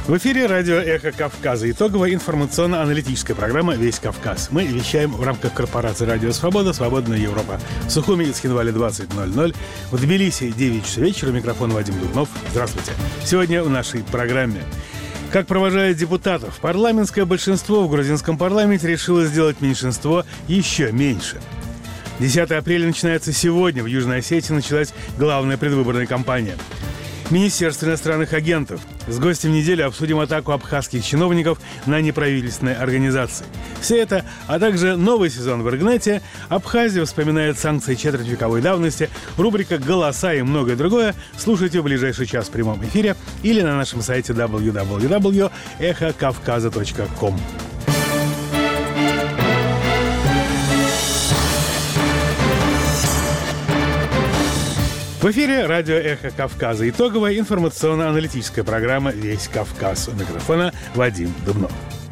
В эфире радио «Эхо Кавказа». Итоговая информационно-аналитическая программа «Весь Кавказ». Мы вещаем в рамках корпорации «Радио Свобода», «Свободная Европа». В Сухуми и Цхинвале 20:00. В Тбилиси 9 часов вечера. Микрофон Вадим Дубнов. Здравствуйте. Сегодня в нашей программе. Как провожают депутатов? Парламентское большинство в грузинском парламенте решило сделать меньшинство еще меньше. 10 апреля начинается сегодня. В Южной Осетии началась главная предвыборная кампания. Министерство иностранных агентов. С гостем недели обсудим атаку абхазских чиновников на неправительственные организации. Все это, а также новый сезон в Иргнете, Абхазия вспоминает санкции четвертьвековой давности, рубрика «Голоса» и многое другое слушайте в ближайший час в прямом эфире или на нашем сайте www.ekhokavkaza.com. В эфире радио «Эхо Кавказа». Итоговая информационно-аналитическая программа «Весь Кавказ». У микрофона Вадим Дубнов.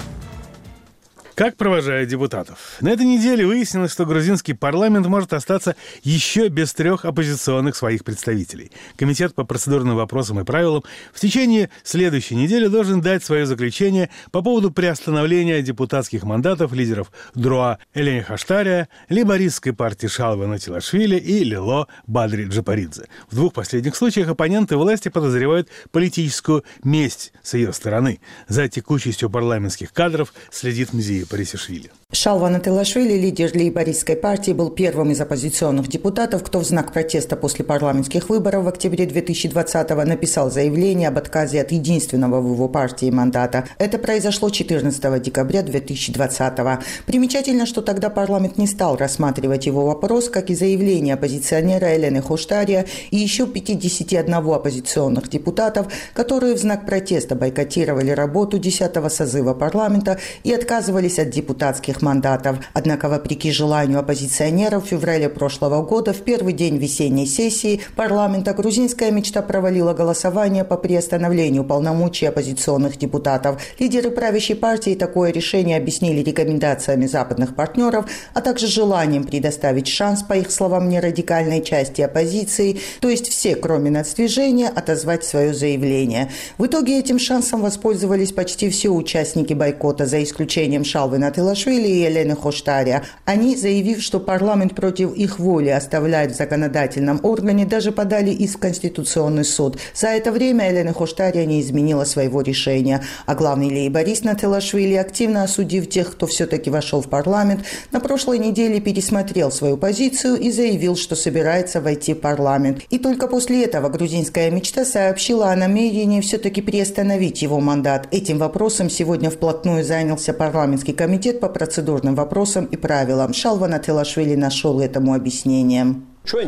Как провожают депутатов? На этой неделе выяснилось, что грузинский парламент может остаться еще без 3 оппозиционных своих представителей. Комитет по процедурным вопросам и правилам в течение следующей недели должен дать свое заключение по поводу приостановления депутатских мандатов лидеров ДРОА Элени Хоштария, лейбористской партии Шалва Натилашвили и Лило Бадри Джапаридзе. В 2 последних случаях оппоненты власти подозревают политическую месть с ее стороны. За текучестью парламентских кадров следит Мзия Парисишвили. Шалва Натилашвили, лидер лейбористской партии, был первым из оппозиционных депутатов, кто в знак протеста после парламентских выборов в октябре 2020-го написал заявление об отказе от единственного в его партии мандата. Это произошло 14 декабря 2020-го. Примечательно, что тогда парламент не стал рассматривать его вопрос, как и заявление оппозиционера Элены Хоштария и еще 51 оппозиционных депутатов, которые в знак протеста бойкотировали работу 10-го созыва парламента и отказывались от депутатских мандатов. Однако, вопреки желанию оппозиционеров, в феврале прошлого года, в первый день весенней сессии парламента, грузинская мечта провалила голосование по приостановлению полномочий оппозиционных депутатов. Лидеры правящей партии такое решение объяснили рекомендациями западных партнеров, а также желанием предоставить шанс, по их словам, нерадикальной части оппозиции, то есть все, кроме нацдвижения, отозвать свое заявление. В итоге этим шансом воспользовались почти все участники бойкота, за исключением Шалвы Натилашвили и Элены Хоштария. Они, заявив, что парламент против их воли оставляет в законодательном органе, даже подали иск в Конституционный суд. За это время Элена Хоштария не изменила своего решения. А главный лейборист Натилашвили, активно осудив тех, кто все-таки вошел в парламент, на прошлой неделе пересмотрел свою позицию и заявил, что собирается войти в парламент. И только после этого грузинская мечта сообщила о намерении все-таки приостановить его мандат. Этим вопросом сегодня вплотную занялся парламентский комитет по процедурным вопросам и правилам. Шалва Натилашвили нашел этому объяснение. Мы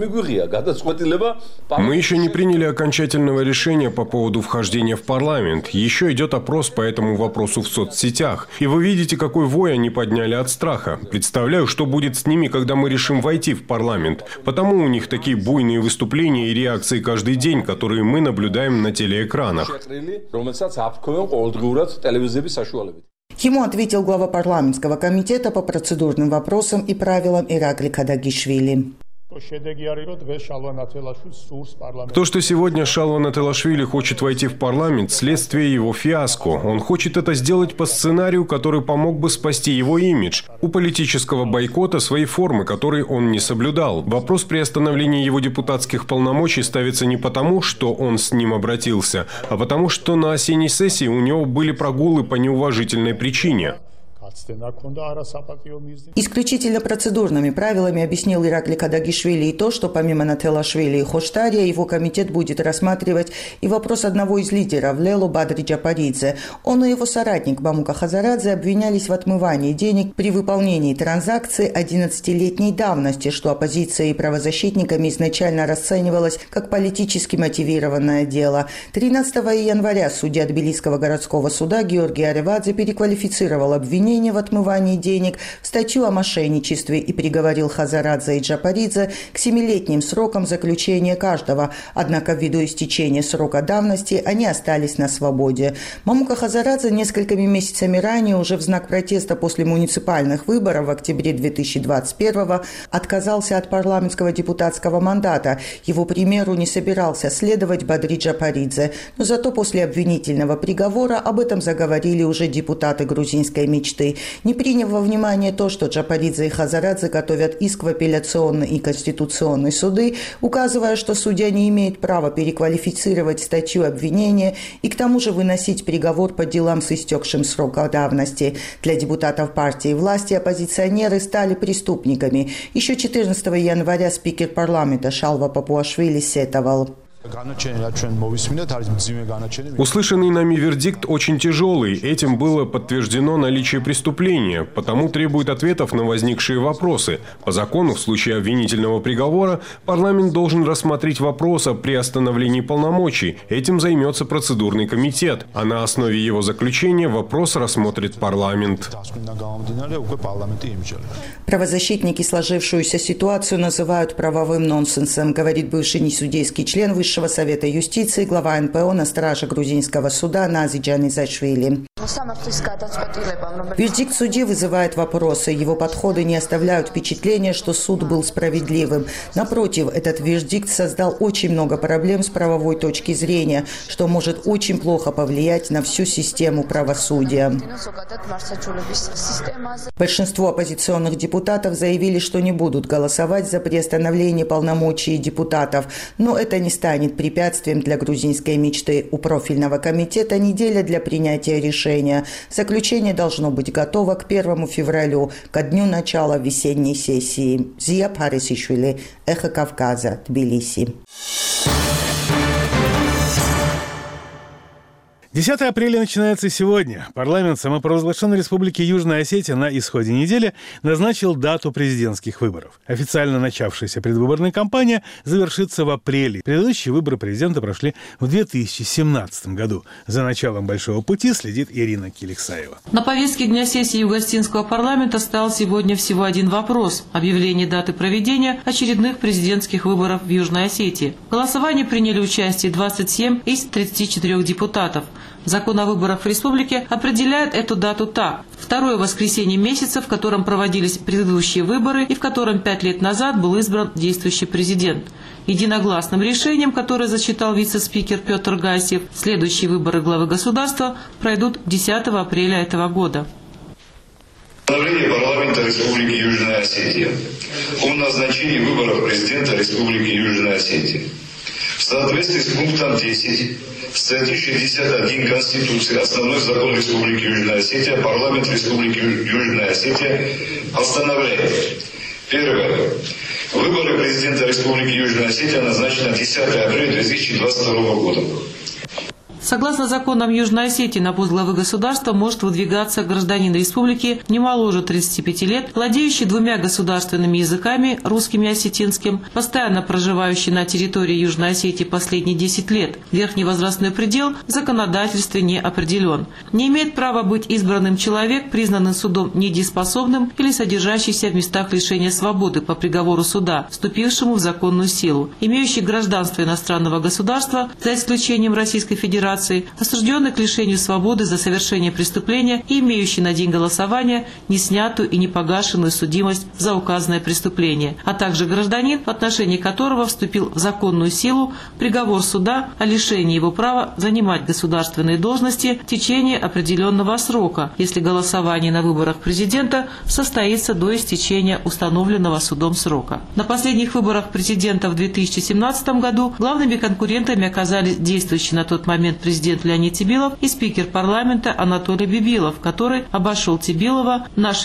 еще не приняли окончательного решения по поводу вхождения в парламент. Еще идет опрос по этому вопросу в соцсетях. И вы видите, какой вой они подняли от страха. Представляю, что будет с ними, когда мы решим войти в парламент. Потому у них такие буйные выступления и реакции каждый день, которые мы наблюдаем на телеэкранах. Ему ответил глава парламентского комитета по процедурным вопросам и правилам Иракли Кадагишвили. То, что сегодня Шалва Натилашвили хочет войти в парламент, следствие его фиаско. Он хочет это сделать по сценарию, который помог бы спасти его имидж. У политического бойкота свои формы, которые он не соблюдал. Вопрос приостановления его депутатских полномочий ставится не потому, что он с ним обратился, а потому, что на осенней сессии у него были прогулы по неуважительной причине. Исключительно процедурными правилами объяснил Иракли Кадагишвили и то, что помимо Натилашвили и Хоштария его комитет будет рассматривать и вопрос одного из лидеров Лило Бадри Джапаридзе. Он и его соратник Бамука Хазарадзе обвинялись в отмывании денег при выполнении транзакций 11-летней давности, что оппозицией и правозащитниками изначально расценивалось как политически мотивированное дело. 13 января судья Тбилисского городского суда Георгий Аревадзе переквалифицировал обвинение обвинения в отмывании денег, в статью о мошенничестве и приговорил Хазарадзе и Джапаридзе к 7-летним срокам заключения каждого. Однако ввиду истечения срока давности они остались на свободе. Мамука Хазарадзе несколькими месяцами ранее уже в знак протеста после муниципальных выборов в октябре 2021 отказался от парламентского депутатского мандата. Его примеру не собирался следовать Бадри Джапаридзе. Но зато после обвинительного приговора об этом заговорили уже депутаты грузинской мечты. Не приняв во внимание то, что Джапаридзе и Хазарадзе готовят иск в апелляционный и конституционный суды, указывая, что судья не имеет права переквалифицировать статью обвинения и к тому же выносить приговор по делам с истекшим сроком давности. Для депутатов партии власти оппозиционеры стали преступниками. Еще 14 января спикер парламента Шалва Папуашвили сетовал. Услышанный нами вердикт очень тяжелый. Этим было подтверждено наличие преступления, потому требует ответов на возникшие вопросы. По закону, в случае обвинительного приговора, парламент должен рассмотреть вопрос о приостановлении полномочий. Этим займется процедурный комитет, а на основе его заключения вопрос рассмотрит парламент. Правозащитники сложившуюся ситуацию называют правовым нонсенсом, говорит бывший несудейский член Высшего совета юстиции, глава НПО на страже грузинского суда Нази Джанизашвили. Вердикт судьи вызывает вопросы. Его подходы не оставляют впечатления, что суд был справедливым. Напротив, этот вердикт создал очень много проблем с правовой точки зрения, что может очень плохо повлиять на всю систему правосудия. Большинство оппозиционных депутатов заявили, что не будут голосовать за приостановление полномочий депутатов, но это не станет препятствием для грузинской мечты. У профильного комитета неделя для принятия решения. Заключение должно быть готово к 1 февралю, ко дню начала весенней сессии. Зия Парисишвили, Эхо Кавказа, Тбилиси. 10 апреля начинается сегодня. Парламент самопровозглашенной Республики Южная Осетия на исходе недели назначил дату президентских выборов. Официально начавшаяся предвыборная кампания завершится в апреле. Предыдущие выборы президента прошли в 2017 году. За началом большого пути следит Ирина Киликсаева. На повестке дня сессии Юго-Осетинского парламента стоял сегодня всего один вопрос – объявление даты проведения очередных президентских выборов в Южной Осетии. В голосовании приняли участие 27 из 34 депутатов. Закон о выборах в республике определяет эту дату так. Второе воскресенье месяца, в котором проводились предыдущие выборы и в котором 5 лет назад был избран действующий президент. Единогласным решением, которое зачитал вице-спикер Петр Гасев, следующие выборы главы государства пройдут 10 апреля этого года. Постановление парламента Республики Южная Осетия о назначении выборов президента Республики Южная Осетия. В соответствии с пунктом 10 статьи 61 Конституции, основной закон Республики Южная Осетия, парламент Республики Южная Осетия постановляет. Первое. Выборы президента Республики Южная Осетия назначены 10 апреля 2022 года. Согласно законам Южной Осетии, на пост главы государства может выдвигаться гражданин республики не моложе 35 лет, владеющий 2 государственными языками, русским и осетинским, постоянно проживающий на территории Южной Осетии последние 10 лет. Верхний возрастной предел в законодательстве не определен. Не имеет права быть избранным человек, признанный судом недееспособным или содержащийся в местах лишения свободы по приговору суда, вступившему в законную силу, имеющий гражданство иностранного государства, за исключением Российской Федерации, осужденный к лишению свободы за совершение преступления и имеющий на день голосования не снятую и не погашенную судимость за указанное преступление, а также гражданин, в отношении которого вступил в законную силу приговор суда о лишении его права занимать государственные должности в течение определенного срока, если голосование на выборах президента состоится до истечения установленного судом срока. На последних выборах президента в 2017 году главными конкурентами оказались действующий на тот момент президент Леонид Тибилов и спикер парламента Анатолий Бибилов, который обошел Тибилова на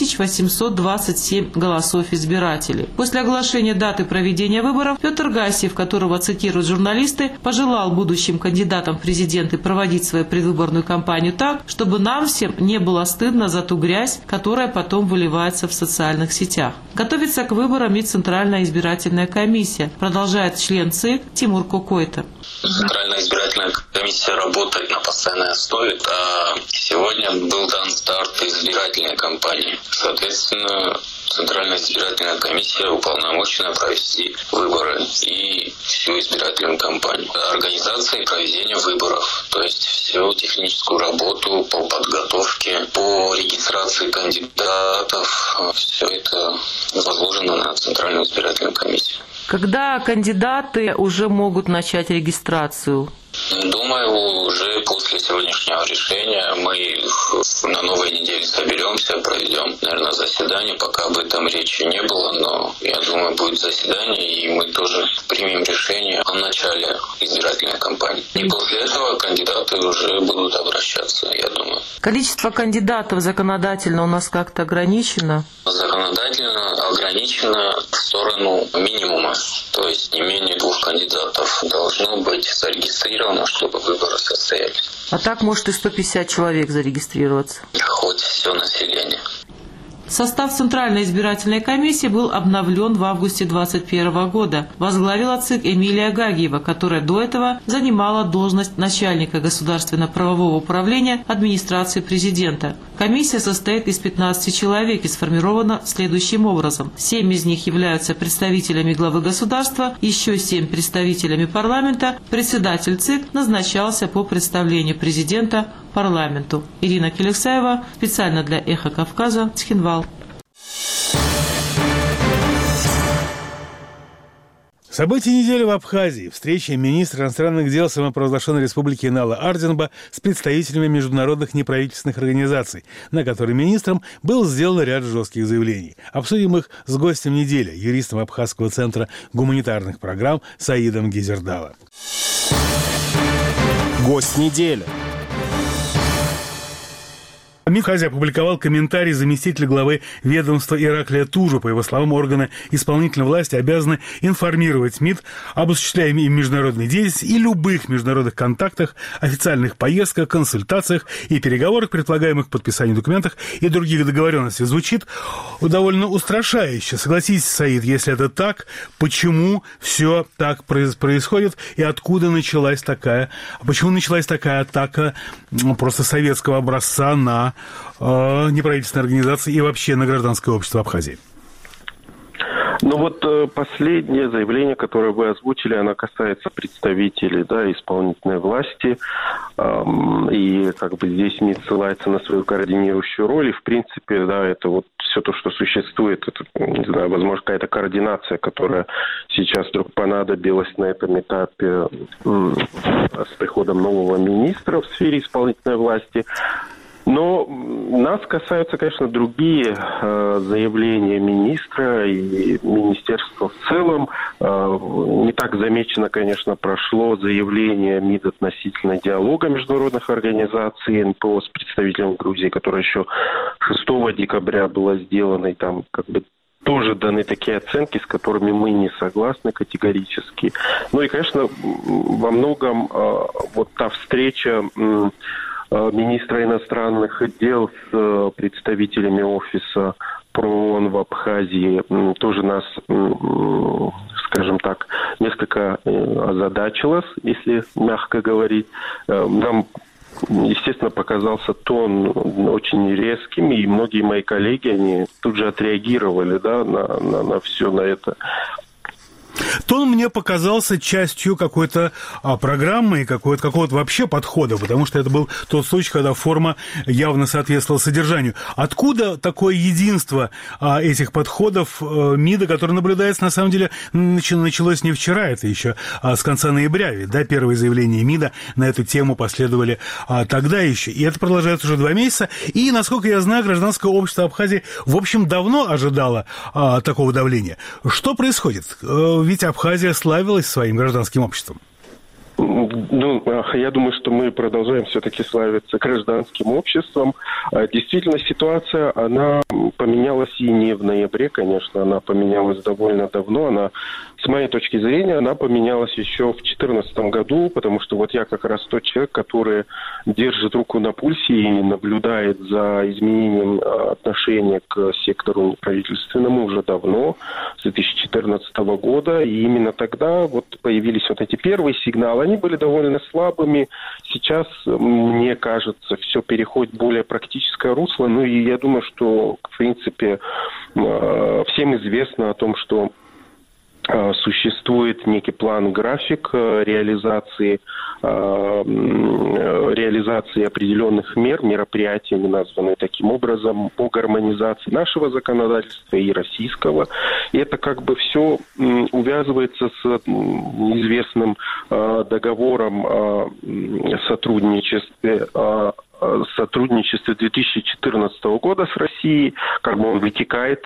6827 голосов избирателей. После оглашения даты проведения выборов Петр Гасев, которого цитируют журналисты, пожелал будущим кандидатам в президенты проводить свою предвыборную кампанию так, чтобы нам всем не было стыдно за ту грязь, которая потом выливается в социальных сетях. Готовится к выборам и Центральная избирательная комиссия, продолжает член ЦИК Тимур Кокойта. Центральная избирательная комиссия комиссия работает на постоянной основе, а сегодня был дан старт избирательной кампании. Соответственно, Центральная избирательная комиссия уполномочена провести выборы и всю избирательную кампанию. Организация и проведение выборов, то есть всю техническую работу по подготовке, по регистрации кандидатов, все это возложено на Центральную избирательную комиссию. Когда кандидаты уже могут начать регистрацию? Думаю, уже после сегодняшнего решения мы на новой неделе соберемся, проведем, наверное, заседание. Пока об этом речи не было, но я думаю, будет заседание, и мы тоже примем решение о начале избирательной кампании. И после этого кандидаты уже будут обращаться, я думаю. Количество кандидатов законодательно у нас как-то ограничено? Законодательно ограничено в сторону минимума, то есть не менее 2 кандидатов должно быть зарегистрировано, чтобы выборы состоялись. А так может и 150 человек зарегистрироваться? Хоть все население. Состав Центральной избирательной комиссии был обновлен в августе 2021 года. Возглавила ЦИК Эмилия Гагиева, которая до этого занимала должность начальника государственно-правового управления администрации президента. Комиссия состоит из 15 человек и сформирована следующим образом. 7 из них являются представителями главы государства, еще 7 представителями парламента. Председатель ЦИК назначался по представлению президента парламенту. Ирина Келексаева, специально для «Эхо Кавказа», Цхинвал. События недели в Абхазии. Встреча министра иностранных дел самопровозглашенной республики Инала Арденба с представителями международных неправительственных организаций, на которой министром был сделан ряд жестких заявлений. Обсудим их с гостем недели, юристом Абхазского центра гуманитарных программ Саидом Гезердала. Гость недели. МИД Абхазии опубликовал комментарий заместителя главы ведомства Ираклия Тужа. По его словам, органы исполнительной власти обязаны информировать МИД об осуществляемой им международной деятельности и любых международных контактах, официальных поездках, консультациях и переговорах, предполагаемых к подписанию документов и других договоренностей. Звучит довольно устрашающе. Согласитесь, Саид, если это так, почему все так происходит и откуда началась такая атака просто советского образца на неправительственные организации и вообще на гражданское общество Абхазии? Ну вот последнее заявление, которое вы озвучили, оно касается представителей, исполнительной власти. И здесь МИД ссылается на свою координирующую роль. И в принципе, это вот все то, что существует, это, не знаю, возможно, какая-то координация, которая сейчас вдруг понадобилась на этом этапе с приходом нового министра в сфере исполнительной власти. Но нас касаются, конечно, другие заявления министра и министерства в целом. Не так замечено, конечно, прошло заявление МИД относительно диалога международных организаций НПО с представителем Грузии, которое еще 6 декабря было сделано, и там тоже даны такие оценки, с которыми мы не согласны категорически. Ну и, конечно, во многом вот та встреча министра иностранных дел с представителями офиса ПРООН в Абхазии тоже нас, скажем так, несколько озадачила, если мягко говорить. Нам, естественно, показался тон очень резким, и многие мои коллеги, они тут же отреагировали на все на это. Тон мне показался частью какой-то программы и какого-то вообще подхода, потому что это был тот случай, когда форма явно соответствовала содержанию. Откуда такое единство этих подходов МИДа, которое наблюдается, на самом деле, началось не вчера, это еще с конца ноября, ведь, первые заявления МИДа на эту тему последовали тогда еще, и это продолжается уже 2 месяца, и, насколько я знаю, гражданское общество Абхазии, в общем, давно ожидало такого давления. Что происходит? Ведь Абхазия славилась своим гражданским обществом. Ну, я думаю, что мы продолжаем все-таки славиться гражданским обществом. Действительно, ситуация, она поменялась и не в ноябре, конечно, она поменялась довольно давно. Она, с моей точки зрения, она поменялась еще в 2014 году, потому что вот я как раз тот человек, который держит руку на пульсе и наблюдает за изменением отношения к сектору правительственному уже давно, с 2014 года. И именно тогда вот появились вот эти первые сигналы. Они были довольно довольно слабыми. Сейчас, мне кажется, все переходит в более практическое русло. Ну и я думаю, что, в принципе, всем известно о том, что существует некий план, график реализации определенных мероприятий, они названы таким образом, по гармонизации нашего законодательства и российского. И это как бы все увязывается с известным договором о сотрудничестве 2014 года с Россией, как бы он вытекает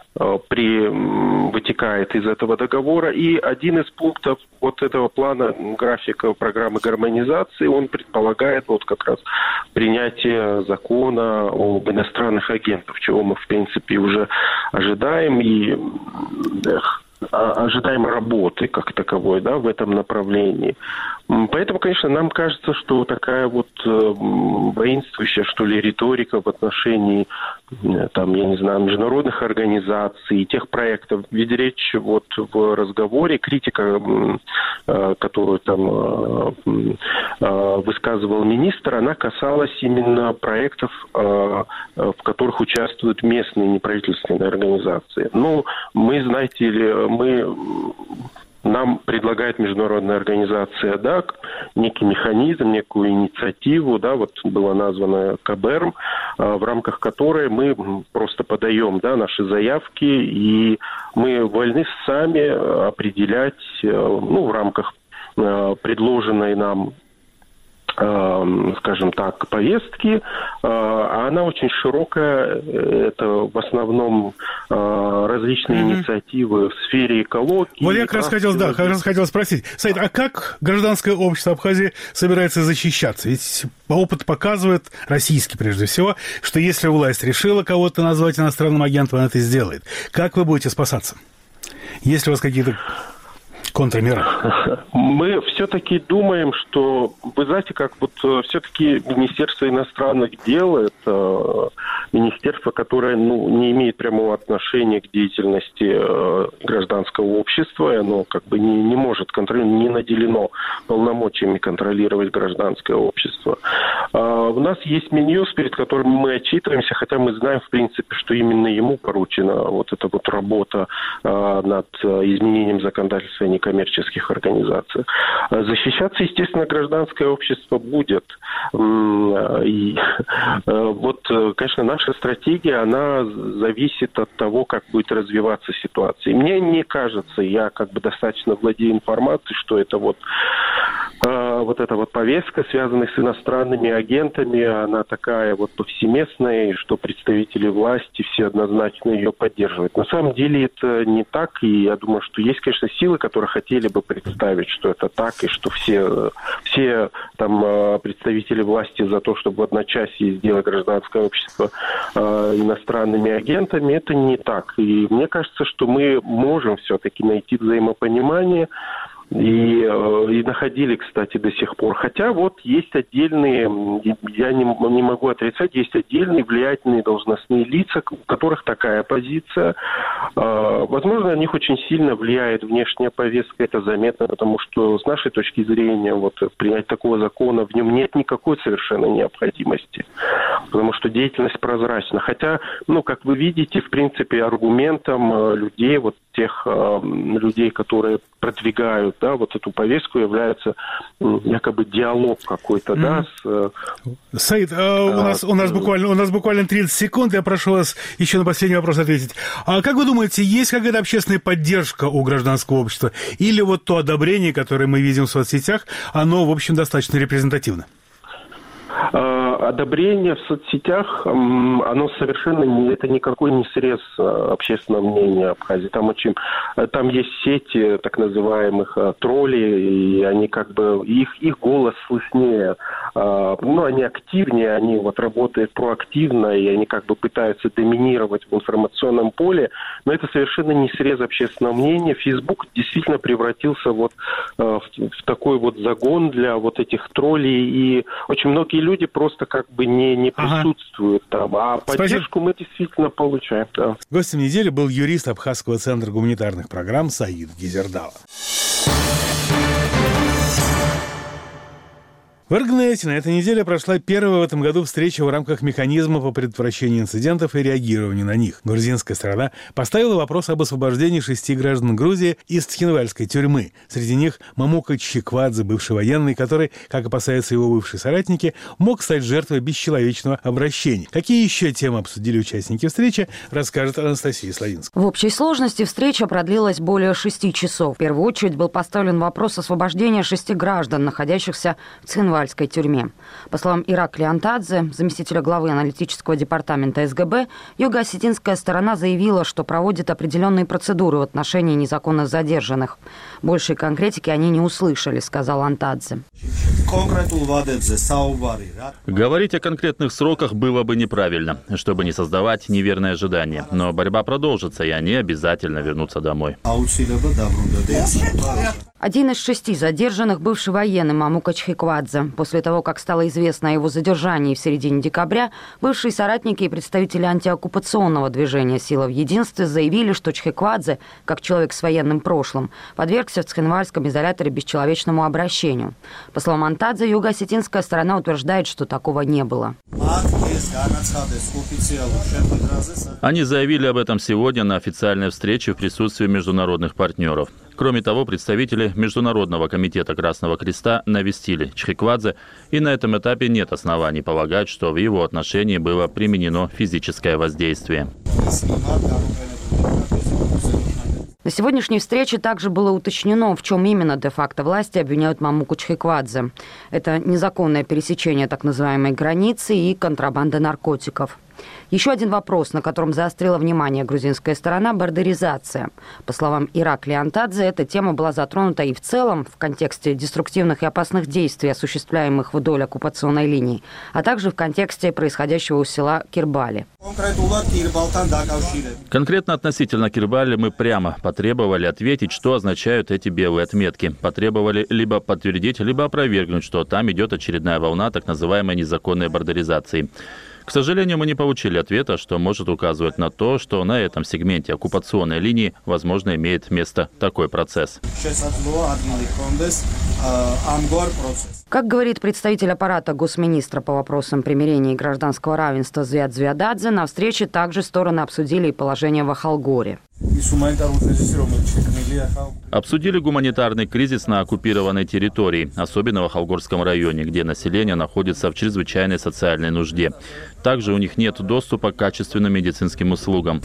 из этого договора. И один из пунктов вот этого плана, графика программы гармонизации, он предполагает вот как раз принятие закона об иностранных агентах, чего мы, в принципе, уже ожидаем и ожидаем работы как таковой, да, в этом направлении. Поэтому, конечно, нам кажется, что такая вот воинствующая, что ли, риторика в отношении, там, я не знаю, международных организаций и тех проектов, ведь речь вот в разговоре, критика, которую там высказывал министр, она касалась именно проектов, в которых участвуют местные неправительственные организации. Ну, мы, знаете ли, нам предлагает международная организация ДАК некий механизм, некую инициативу, да, вот была названа КБЭРМ, в рамках которой мы просто подаем, да, наши заявки, и мы вольны сами определять, ну, в рамках предложенной нам, скажем так, повестки, а она очень широкая, это в основном различные инициативы в сфере экологии. Вот я как раз хотел спросить, Саид, а как гражданское общество Абхазии собирается защищаться? Ведь опыт показывает, российский прежде всего, что если власть решила кого-то назвать иностранным агентом, она это сделает. Как вы будете спасаться? Есть ли у вас какие-то контрмеры? Мы все-таки думаем, что, вы знаете, как вот все-таки Министерство иностранных дел, это министерство, которое, ну, не имеет прямого отношения к деятельности гражданского общества, и оно как бы не может контролировать, не наделено полномочиями контролировать гражданское общество. У нас есть Минюст, перед которым мы отчитываемся, хотя мы знаем, в принципе, что именно ему поручена вот эта вот работа над изменением законодательства некоммерческих организаций. Защищаться, естественно, гражданское общество будет. И вот, конечно, наша стратегия, она зависит от того, как будет развиваться ситуация. И мне не кажется, я как бы достаточно владею информацией, что это вот эта вот повестка, связанная с иностранными агентами, она такая вот повсеместная, что представители власти все однозначно ее поддерживают. На самом деле это не так, и я думаю, что есть, конечно, силы, которые хотели бы представить, что это так, и что все там представители власти за то, чтобы в одночасье сделать гражданское общество иностранными агентами. Это не так. И мне кажется, что мы можем все-таки найти взаимопонимание, и находили, кстати, до сих пор. Хотя вот есть отдельные, я не могу отрицать, есть отдельные влиятельные должностные лица, у которых такая позиция. Возможно, на них очень сильно влияет внешняя повестка, это заметно, потому что с нашей точки зрения вот принять такого закона, в нем нет никакой совершенно необходимости, потому что деятельность прозрачна. Хотя, ну, как вы видите, в принципе, аргументом людей, вот тех людей, которые продвигают, да, вот эту повестку, является якобы диалог какой-то, да, с... Саид, у нас буквально 30 секунд, я прошу вас еще на последний вопрос ответить. А как вы думаете, есть какая-то общественная поддержка у гражданского общества? Или вот то одобрение, которое мы видим в соцсетях, оно, в общем, достаточно репрезентативно? Одобрение в соцсетях, оно совершенно это никакой не срез общественного мнения Абхазии. Там есть сети так называемых троллей, и они как бы, их голос слышнее, они активнее, они вот работают проактивно, и они как бы пытаются доминировать в информационном поле, но это совершенно не срез общественного мнения. Facebook действительно превратился вот в такой вот загон для вот этих троллей, и очень многие люди просто как бы не присутствуют там, а поддержку мы действительно получаем. Да. Гостем недели был юрист Абхазского центра гуманитарных программ Саид Гизердала. В Иргнете на этой неделе прошла первая в этом году встреча в рамках механизма по предотвращению инцидентов и реагированию на них. Грузинская сторона поставила вопрос об освобождении 6 граждан Грузии из Цхинвальской тюрьмы. Среди них Мамука Чхиквадзе, бывший военный, который, как опасаются его бывшие соратники, мог стать жертвой бесчеловечного обращения. Какие еще темы обсудили участники встречи, расскажет Анастасия Славинская. В общей сложности встреча продлилась более 6 часов. В первую очередь был поставлен вопрос освобождения 6 граждан, находящихся в Цхинвальской тюрьме. По словам Ираклия Антадзе, заместителя главы аналитического департамента СГБ, юго-осетинская сторона заявила, что проводит определенные процедуры в отношении незаконно задержанных. Большей конкретики они не услышали, сказал Антадзе. Говорить о конкретных сроках было бы неправильно, чтобы не создавать неверные ожидания. Но борьба продолжится, и они обязательно вернутся домой. Один из 6 задержанных бывший военный Мамука Чхиквадзе. После того, как стало известно о его задержании в середине декабря, бывшие соратники и представители антиоккупационного движения «Сила в единстве» заявили, что Чхиквадзе, как человек с военным прошлым, подвергся в Цхинвальском изоляторе бесчеловечному обращению. По словам Антадзе, юго-осетинская сторона утверждает, что такого не было. Они заявили об этом сегодня на официальной встрече в присутствии международных партнеров. Кроме того, представители Международного комитета Красного Креста навестили Чхиквадзе, и на этом этапе нет оснований полагать, что в его отношении было применено физическое воздействие. На сегодняшней встрече также было уточнено, в чем именно де-факто власти обвиняют Мамуку Чхиквадзе. Это незаконное пересечение так называемой границы и контрабанда наркотиков. Еще один вопрос, на котором заострила внимание грузинская сторона – бордеризация. По словам Ираклия Антадзе, эта тема была затронута и в целом в контексте деструктивных и опасных действий, осуществляемых вдоль оккупационной линии, а также в контексте происходящего у села Кирбали. Конкретно относительно Кирбали мы прямо потребовали ответить, что означают эти белые отметки. Потребовали либо подтвердить, либо опровергнуть, что там идет очередная волна так называемой незаконной бордеризации. К сожалению, мы не получили ответа, что может указывать на то, что на этом сегменте оккупационной линии, возможно, имеет место такой процесс. Как говорит представитель аппарата госминистра по вопросам примирения и гражданского равенства Звят Звядадзе, на встрече также стороны обсудили и положение в Ахалгоре. Обсудили гуманитарный кризис на оккупированной территории, особенно в Ахалгорском районе, где население находится в чрезвычайной социальной нужде. Также у них нет доступа к качественным медицинским услугам.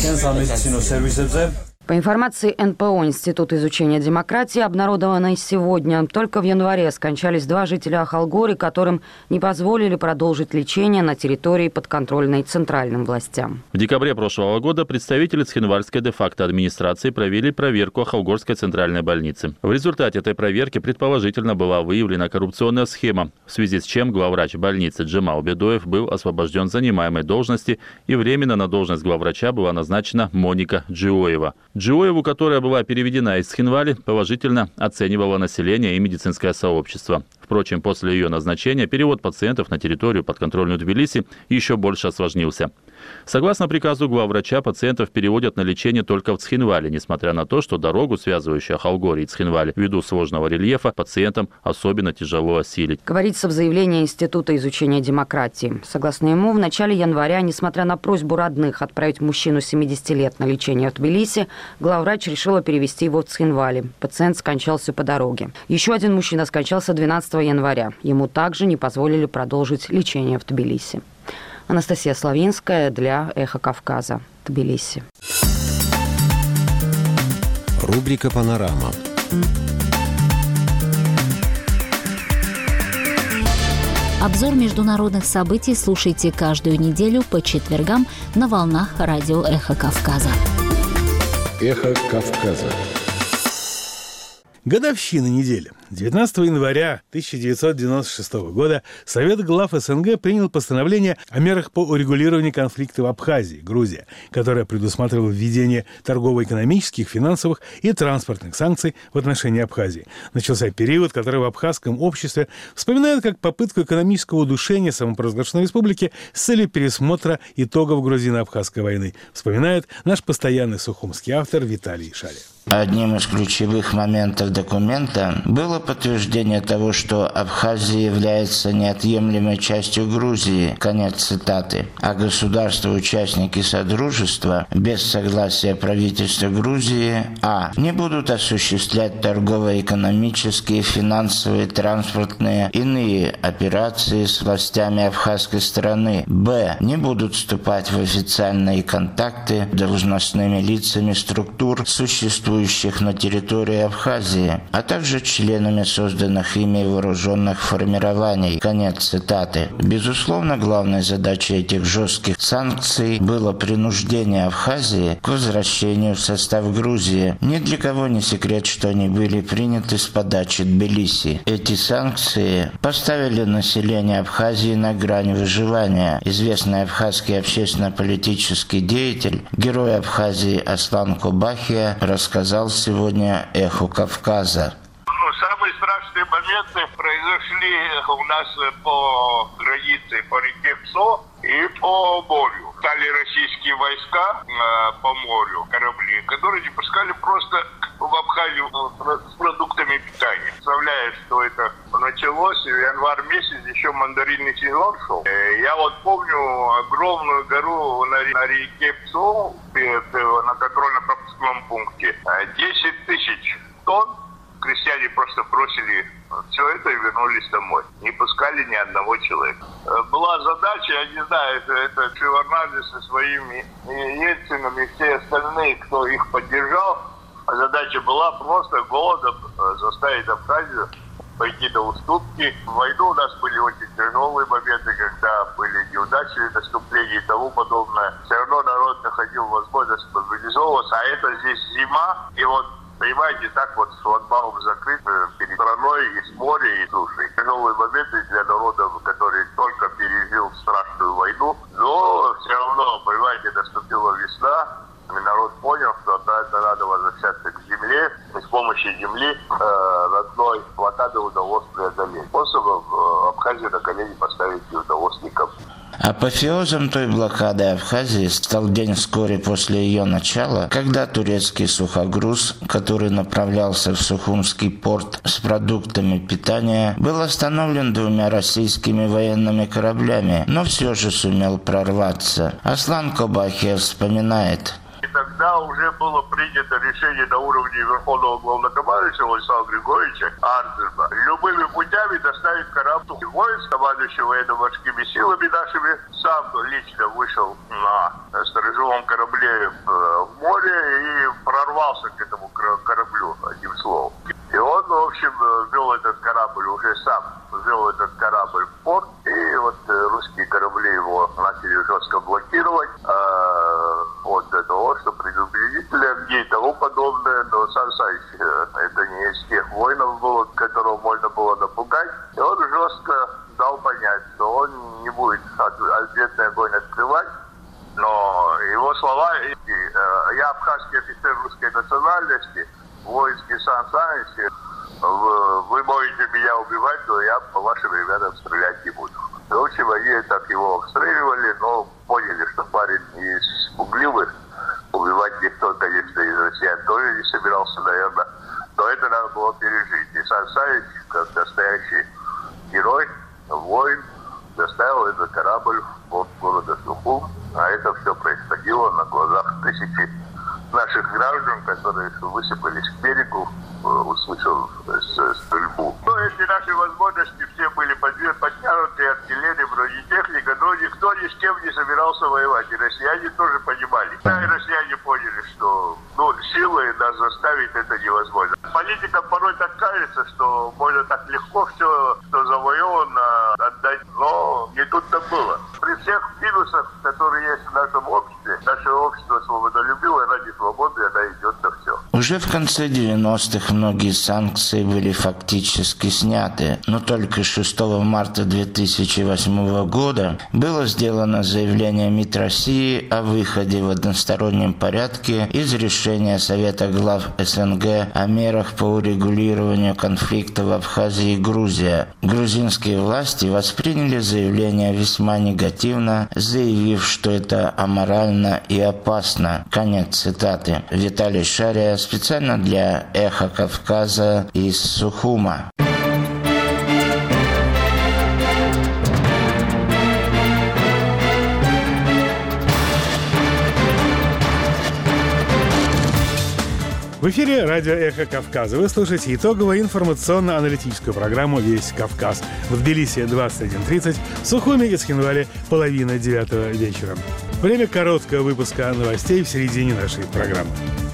По информации НПО Института изучения демократии, обнародованной сегодня, только в январе скончались 2 жителя Ахалгоры, которым не позволили продолжить лечение на территории, подконтрольной центральным властям. В декабре прошлого года представители Цхинвальской де-факто администрации провели проверку Ахалгорской центральной больницы. В результате этой проверки предположительно была выявлена коррупционная схема, в связи с чем главврач больницы Джемал Бедоев был освобожден с занимаемой должности, и временно на должность главврача была назначена Моника Джиоева. Джиоеву, которая была переведена из Цхинвали, положительно оценивало население и медицинское сообщество. Впрочем, после ее назначения перевод пациентов на территорию подконтрольную Тбилиси еще больше осложнился. Согласно приказу главврача, пациентов переводят на лечение только в Цхинвали, несмотря на то, что дорогу, связывающую Ахалгоры и Цхинвали, ввиду сложного рельефа, пациентам особенно тяжело осилить. Говорится в заявлении Института изучения демократии. Согласно ему, в начале января, несмотря на просьбу родных отправить мужчину 70 лет на лечение в Тбилиси, главврач решила перевести его в Цхинвали. Пациент скончался по дороге. Еще один мужчина скончался 12 января. Ему также не позволили продолжить лечение в Тбилиси. Анастасия Славинская для «Эхо Кавказа», Тбилиси. Рубрика «Панорама». Обзор международных событий слушайте каждую неделю по четвергам на волнах радио «Эхо Кавказа». «Эхо Кавказа». Годовщина недели. 19 января 1996 года Совет глав СНГ принял постановление о мерах по урегулированию конфликта в Абхазии, Грузия, которое предусматривало введение торгово-экономических, финансовых и транспортных санкций в отношении Абхазии. Начался период, который в абхазском обществе вспоминают как попытку экономического удушения самопровозглашенной республики с целью пересмотра итогов грузино-абхазской войны. Вспоминает наш постоянный сухумский автор Виталий Шария. Одним из ключевых моментов документа было подтверждение того, что Абхазия является неотъемлемой частью Грузии, конец цитаты, а государства-участники Содружества без согласия правительства Грузии не будут осуществлять торгово-экономические, финансовые, транспортные, иные операции с властями абхазской страны, не будут вступать в официальные контакты с должностными лицами структур, существующих на территории Абхазии, а также членами созданных ими вооруженных формирований. Конец цитаты. Безусловно, главной задачей этих жестких санкций было принуждение Абхазии к возвращению в состав Грузии. Ни для кого не секрет, что они были приняты с подачи Тбилиси. Эти санкции поставили население Абхазии на грань выживания. Известный абхазский общественно-политический деятель, герой Абхазии Аслан Кобахия, рассказал сегодня «Эхо Кавказа». Самые страшные моменты произошли у нас по границе, по реке Псо и по морю. Стали российские войска по морю, корабли, которые не пускали просто в Абхазию с продуктами питания. Представляешь, что это началось в январь месяц, еще мандаринный сезон шел. Я вот помню огромную гору на реке Псо, на контрольно-пропускном пункте. 10 тысяч тонн крестьяне просто бросили все это и вернулись домой. Не пускали ни одного человека. Была задача, я не знаю, это Шеварнадзе со своими Ельцином и все остальные, кто их поддержал. Задача была просто голодом заставить Абхазию пойти до уступки. В войну у нас были очень тяжелые моменты, когда были неудачи, наступления и тому подобное. Все равно народ находил возможность мобилизовываться, а это здесь зима, и вот понимаете, так вот шлагбаум закрыт перед страной и с моря, и суши. Тяжелые моменты для народа, который только пережил страшную войну. Но все равно, понимаете, наступила весна, и народ понял, что это надо возвращаться к земле. И с помощью земли родной блокады удалось преодолеть. Способом Абхазию на колени поставить не удалось никому. Апофеозом той блокады Абхазии стал день вскоре после ее начала, когда турецкий сухогруз, который направлялся в Сухумский порт с продуктами питания, был остановлен 2 российскими военными кораблями, но все же сумел прорваться. Аслан Кобахия вспоминает. Тогда уже было принято решение на уровне Верховного Главнокомандующего Владислава Григорьевича Арзерба любыми путями доставить корабль. Войск, командующий военно-морскими силами нашими, сам лично вышел на сторожевом корабле в море и прорвался к этому кораблю, одним словом. И он, в общем, ввел этот корабль, уже сам ввел этот корабль в порт, и вот русские корабли его начали жестко блокировать. Вот для того, что предупредители огней и тому подобное, но Сан Саныч, это не из тех воинов было, которого можно было напугать. И он жестко дал понять, что он не будет ответный огонь открывать. Но его слова, я абхазский офицер русской национальности, воинский Сан Саныч, вы можете меня убивать, но я по вашим ребятам стрелять не буду. В общем, они так его обстреливали, но поняли, что парень из пугливых. Убивать никто, конечно, из россиян тоже не собирался, наверное. Но это надо было пережить. И Сан Саныч, как настоящий герой, воин, доставил этот корабль в порт города Сухум. А это все происходило на глазах тысячи наших граждан, которые высыпались к берегу, услышав стрельбу. Но эти наши возможности все были подтянуты, артиллерия, бронетехника, но никто ни с кем не собирался воевать. И россияне тоже понимали. Да, и россияне поняли, что силой нас заставить это невозможно. Политикам порой так кажется, что можно так легко все, что завоевано, отдать. Но не тут-то было. При всех минусах, которые есть в нашем обществе, наше общество свободолюбивое, ради свободы, она идет на все. Уже в конце 90-х многие санкции были фактически сняты, но только 6 марта 2008 года было сделано заявление МИД России о выходе в одностороннем порядке из решения Совета глав СНГ о мерах по урегулированию конфликта в Абхазии и Грузии. Грузинские власти восприняли заявление весьма негативно, заявив, что это аморально и опасно. Конец цитаты. Виталий Шариас, специально для «Эхо Кавказа» из Сухума. В эфире радио «Эхо Кавказа». Вы слушаете итоговую информационно-аналитическую программу «Весь Кавказ». В Тбилиси 21:30, в Сухуми и Цхинвале 8:30 вечера. Время короткого выпуска новостей в середине нашей программы.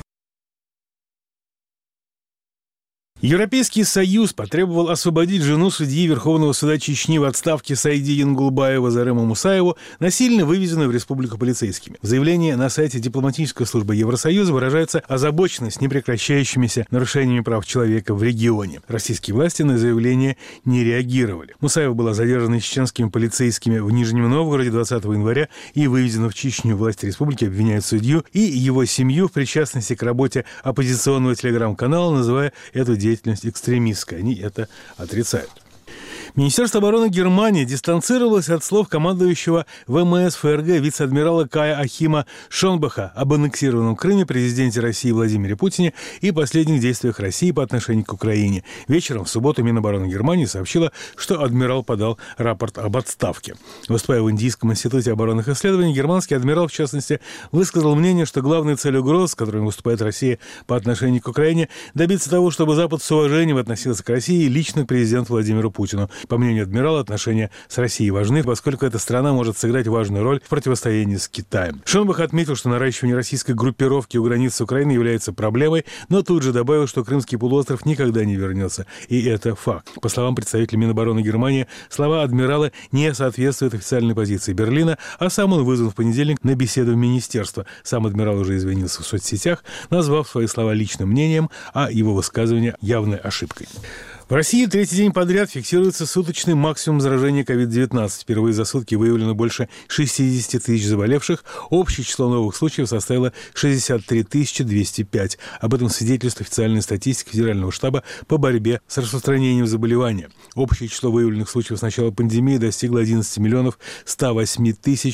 Европейский Союз потребовал освободить жену судьи Верховного суда Чечни в отставке Саиди Янгулбаева Зарема Мусаеву, насильно вывезенную в республику полицейскими. В заявлении на сайте дипломатической службы Евросоюза выражается озабоченность непрекращающимися нарушениями прав человека в регионе. Российские власти на заявление не реагировали. Мусаева была задержана чеченскими полицейскими в Нижнем Новгороде 20 января и вывезена в Чечню. Власти республики обвиняют судью и его семью в причастности к работе оппозиционного телеграм-канала, называя эту деятельность экстремистской. Они это отрицают. Министерство обороны Германии дистанцировалось от слов командующего ВМС ФРГ вице-адмирала Кая Ахима Шонбаха об аннексированном Крыме, президенте России Владимире Путине и последних действиях России по отношению к Украине. Вечером в субботу Минобороны Германии сообщила, что адмирал подал рапорт об отставке. Выступая в Индийском институте оборонных исследований, германский адмирал, в частности, высказал мнение, что главной целью угроз, с которыми выступает Россия по отношению к Украине, добиться того, чтобы Запад с уважением относился к России и лично к президенту Владимиру Путину. По мнению адмирала, отношения с Россией важны, поскольку эта страна может сыграть важную роль в противостоянии с Китаем. Шонбах отметил, что наращивание российской группировки у границы Украины является проблемой, но тут же добавил, что Крымский полуостров никогда не вернется. И это факт. По словам представителя Минобороны Германии, слова адмирала не соответствуют официальной позиции Берлина, а сам он вызван в понедельник на беседу в министерство. Сам адмирал уже извинился в соцсетях, назвав свои слова личным мнением, а его высказывание явной ошибкой. В России третий день подряд фиксируется суточный максимум заражения COVID-19. Впервые за сутки выявлено больше 60 тысяч заболевших. Общее число новых случаев составило 63 205. Об этом свидетельствует официальная статистика Федерального штаба по борьбе с распространением заболевания. Общее число выявленных случаев с начала пандемии достигло 11 108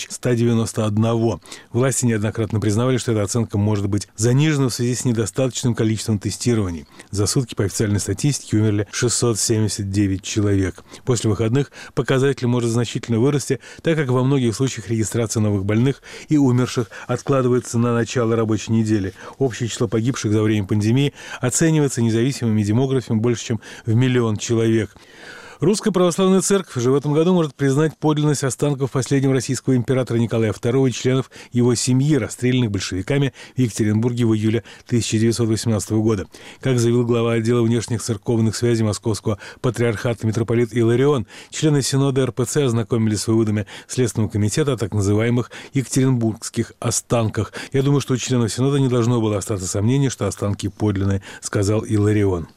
191. Власти неоднократно признавали, что эта оценка может быть занижена в связи с недостаточным количеством тестирований. За сутки по официальной статистике умерли 679 человек. После выходных показатель может значительно вырасти, так как во многих случаях регистрация новых больных и умерших откладывается на начало рабочей недели. Общее число погибших за время пандемии оценивается независимыми демографами больше, чем в 1 миллион человек. Русская православная церковь уже в этом году может признать подлинность останков последнего российского императора Николая II и членов его семьи, расстрелянных большевиками в Екатеринбурге в июле 1918 года. Как заявил глава отдела внешних церковных связей Московского патриархата митрополит Иларион, члены Синода РПЦ ознакомились с выводами Следственного комитета о так называемых екатеринбургских останках. Я думаю, что у членов Синода не должно было остаться сомнений, что останки подлинные, сказал Иларион.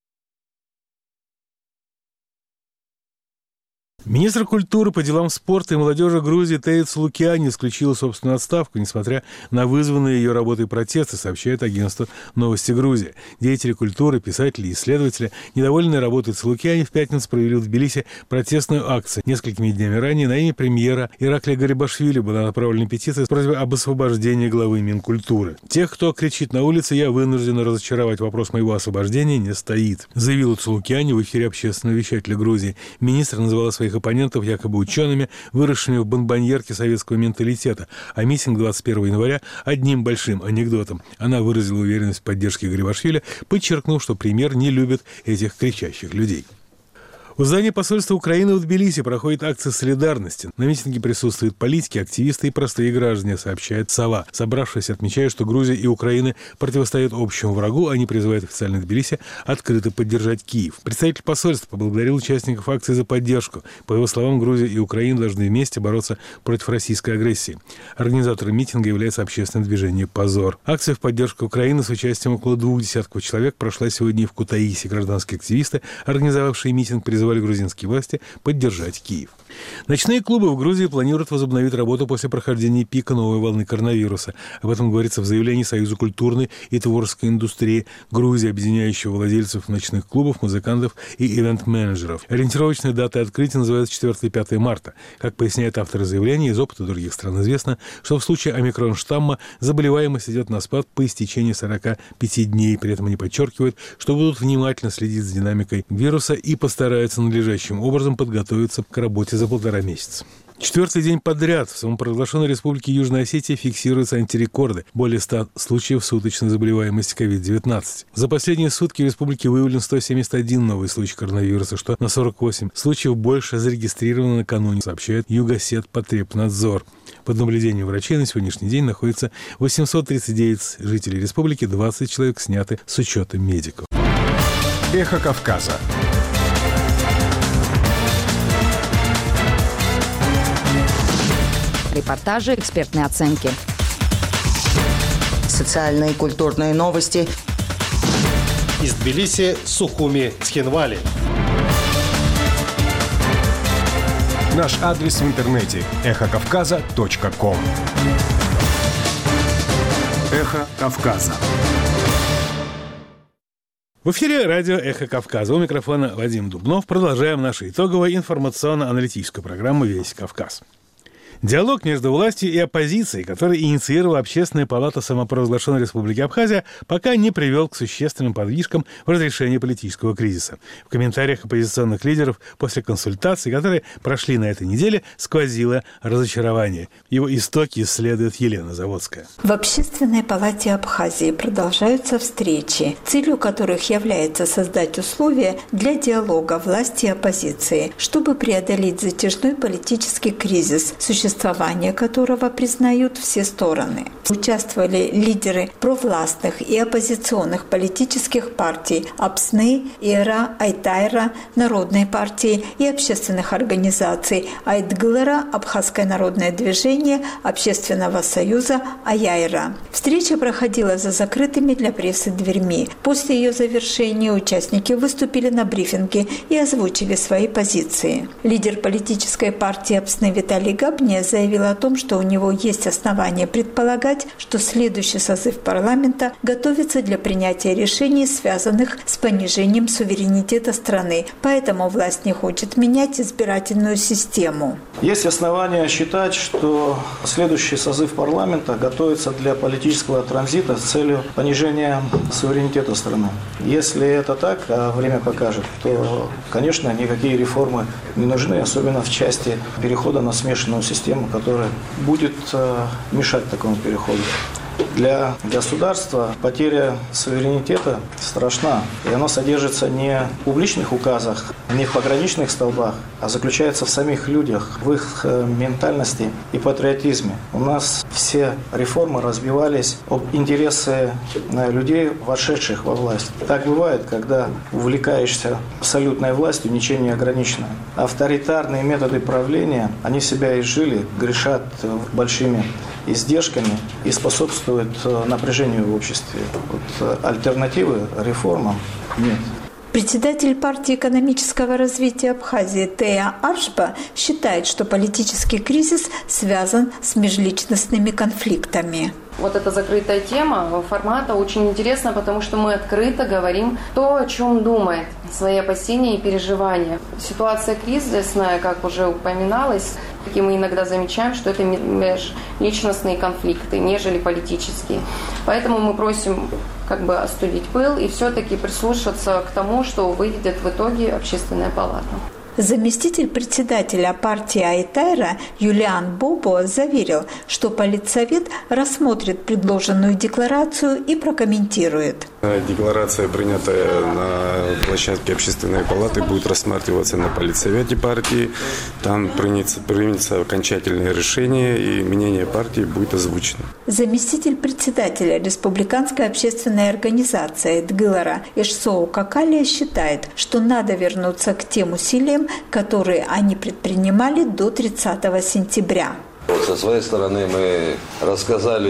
Министр культуры по делам спорта и молодежи Грузии Теит Сулукиани исключила собственную отставку, несмотря на вызванные ее работой протесты, сообщает агентство «Новости Грузии». Деятели культуры, писатели и исследователи, недовольные работой Сулукиани, в пятницу провели в Тбилиси протестную акцию. Несколькими днями ранее на имя премьера Ираклия Гарибашвили была направлена петиция с просьбой об освобождении главы Минкультуры. «Тех, кто кричит на улице, я вынуждена разочаровать. Вопрос моего освобождения не стоит», заявила Сулукиани в эфире общественного вещателя Грузии. Министр называла своих оппонентов якобы учеными, выросшими в бомбоньерке советского менталитета. А митинг 21 января одним большим анекдотом. Она выразила уверенность в поддержке Гарибашвили, подчеркнув, что премьер не любит этих кричащих людей. У здания посольства Украины в Тбилиси проходит акция солидарности. На митинге присутствуют политики, активисты и простые граждане, сообщает «Сова». Собравшись, отмечают, что Грузия и Украина противостоят общему врагу, они призывают официально Тбилиси открыто поддержать Киев. Представитель посольства поблагодарил участников акции за поддержку. По его словам, Грузия и Украина должны вместе бороться против российской агрессии. Организатором митинга является общественное движение «Позор». Акция в поддержку Украины с участием около 20 человек прошла сегодня и в Кутаиси. Гражданские активисты, организовавшие митинг, призывали грузинские власти поддержать Киев. Ночные клубы в Грузии планируют возобновить работу после прохождения пика новой волны коронавируса. Об этом говорится в заявлении Союза культурной и творческой индустрии Грузии, объединяющего владельцев ночных клубов, музыкантов и ивент-менеджеров. Ориентировочная дата открытия называется 4 и 5 марта. Как поясняют авторы заявления, из опыта других стран известно, что в случае омикрон-штамма заболеваемость идет на спад по истечении 45 дней. При этом они подчеркивают, что будут внимательно следить за динамикой вируса и постараются надлежащим образом подготовиться к работе за 1,5 месяца. 4-й день подряд в самопровозглашенной Республике Южная Осетия фиксируются антирекорды. Более 100 случаев суточной заболеваемости COVID-19. За последние сутки в республике выявлен 171 новый случай коронавируса, что на 48 случаев больше зарегистрировано накануне, сообщает Югосетпотребнадзор. Под наблюдением врачей на сегодняшний день находится 839 жителей республики, 20 человек сняты с учета медиков. Эхо Кавказа. Репортажи, экспертные оценки. Социальные и культурные новости. Из Тбилиси, Сухуми, Цхинвали. Наш адрес в интернете – эхокавказа.ком. Эхо Кавказа. В эфире радио «Эхо Кавказа». У микрофона Вадим Дубнов. Продолжаем нашу итоговую информационно-аналитическую программу «Весь Кавказ». Диалог между властью и оппозицией, который инициировала Общественная палата самопровозглашенной Республики Абхазия, пока не привел к существенным подвижкам в разрешении политического кризиса. В комментариях оппозиционных лидеров после консультаций, которые прошли на этой неделе, сквозило разочарование. Его истоки исследует Елена Заводская. В Общественной палате Абхазии продолжаются встречи, целью которых является создать условия для диалога власти и оппозиции, чтобы преодолеть затяжной политический кризис, существование которого признают все стороны. Участвовали лидеры провластных и оппозиционных политических партий АПСНы, ИРА, Айтайра, Народной партии и общественных организаций Айтгылара, Абхазское народное движение, Общественного союза Аяйра. Встреча проходила за закрытыми для прессы дверьми. После ее завершения участники выступили на брифинге и озвучили свои позиции. Лидер политической партии АПСНы Виталий Габния заявил о том, что у него есть основания предполагать, что следующий созыв парламента готовится для принятия решений, связанных с понижением суверенитета страны. Поэтому власть не хочет менять избирательную систему. Есть основания считать, что следующий созыв парламента готовится для политического транзита с целью понижения суверенитета страны. Если это так, а время покажет, то, конечно, никакие реформы не нужны, особенно в части перехода на смешанную систему, которая будет мешать такому переходу. Для государства потеря суверенитета страшна, и она содержится не в публичных указах, не в пограничных столбах, а заключается в самих людях, в их ментальности и патриотизме. У нас все реформы разбивались об интересы людей, вошедших во власть. Так бывает, когда увлекаешься абсолютной властью, ничем не ограниченной. Авторитарные методы правления, они себя изжили, грешат большими издержками и способствуют напряжению в обществе. Вот альтернативы реформам нет. Председатель партии экономического развития Абхазии Тея Аршба считает, что политический кризис связан с межличностными конфликтами. Вот эта закрытая тема формата очень интересна, потому что мы открыто говорим то, о чем думает, свои опасения и переживания. Ситуация кризисная, как уже упоминалось, и мы иногда замечаем, что это межличностные конфликты, нежели политические. Поэтому мы просим остудить пыл и все-таки прислушаться к тому, что выйдет в итоге Общественная палата. Заместитель председателя партии Айтайра Юлиан Бобо заверил, что Политсовет рассмотрит предложенную декларацию и прокомментирует. Декларация, принятая на площадке Общественной палаты, будет рассматриваться на Политсовете партии. Там примется окончательное решение, и мнение партии будет озвучено. Заместитель председателя Республиканской общественной организации Айтгылара Эшсоу Какалия считает, что надо вернуться к тем усилиям, которые они предпринимали до 30 сентября. Со своей стороны мы рассказали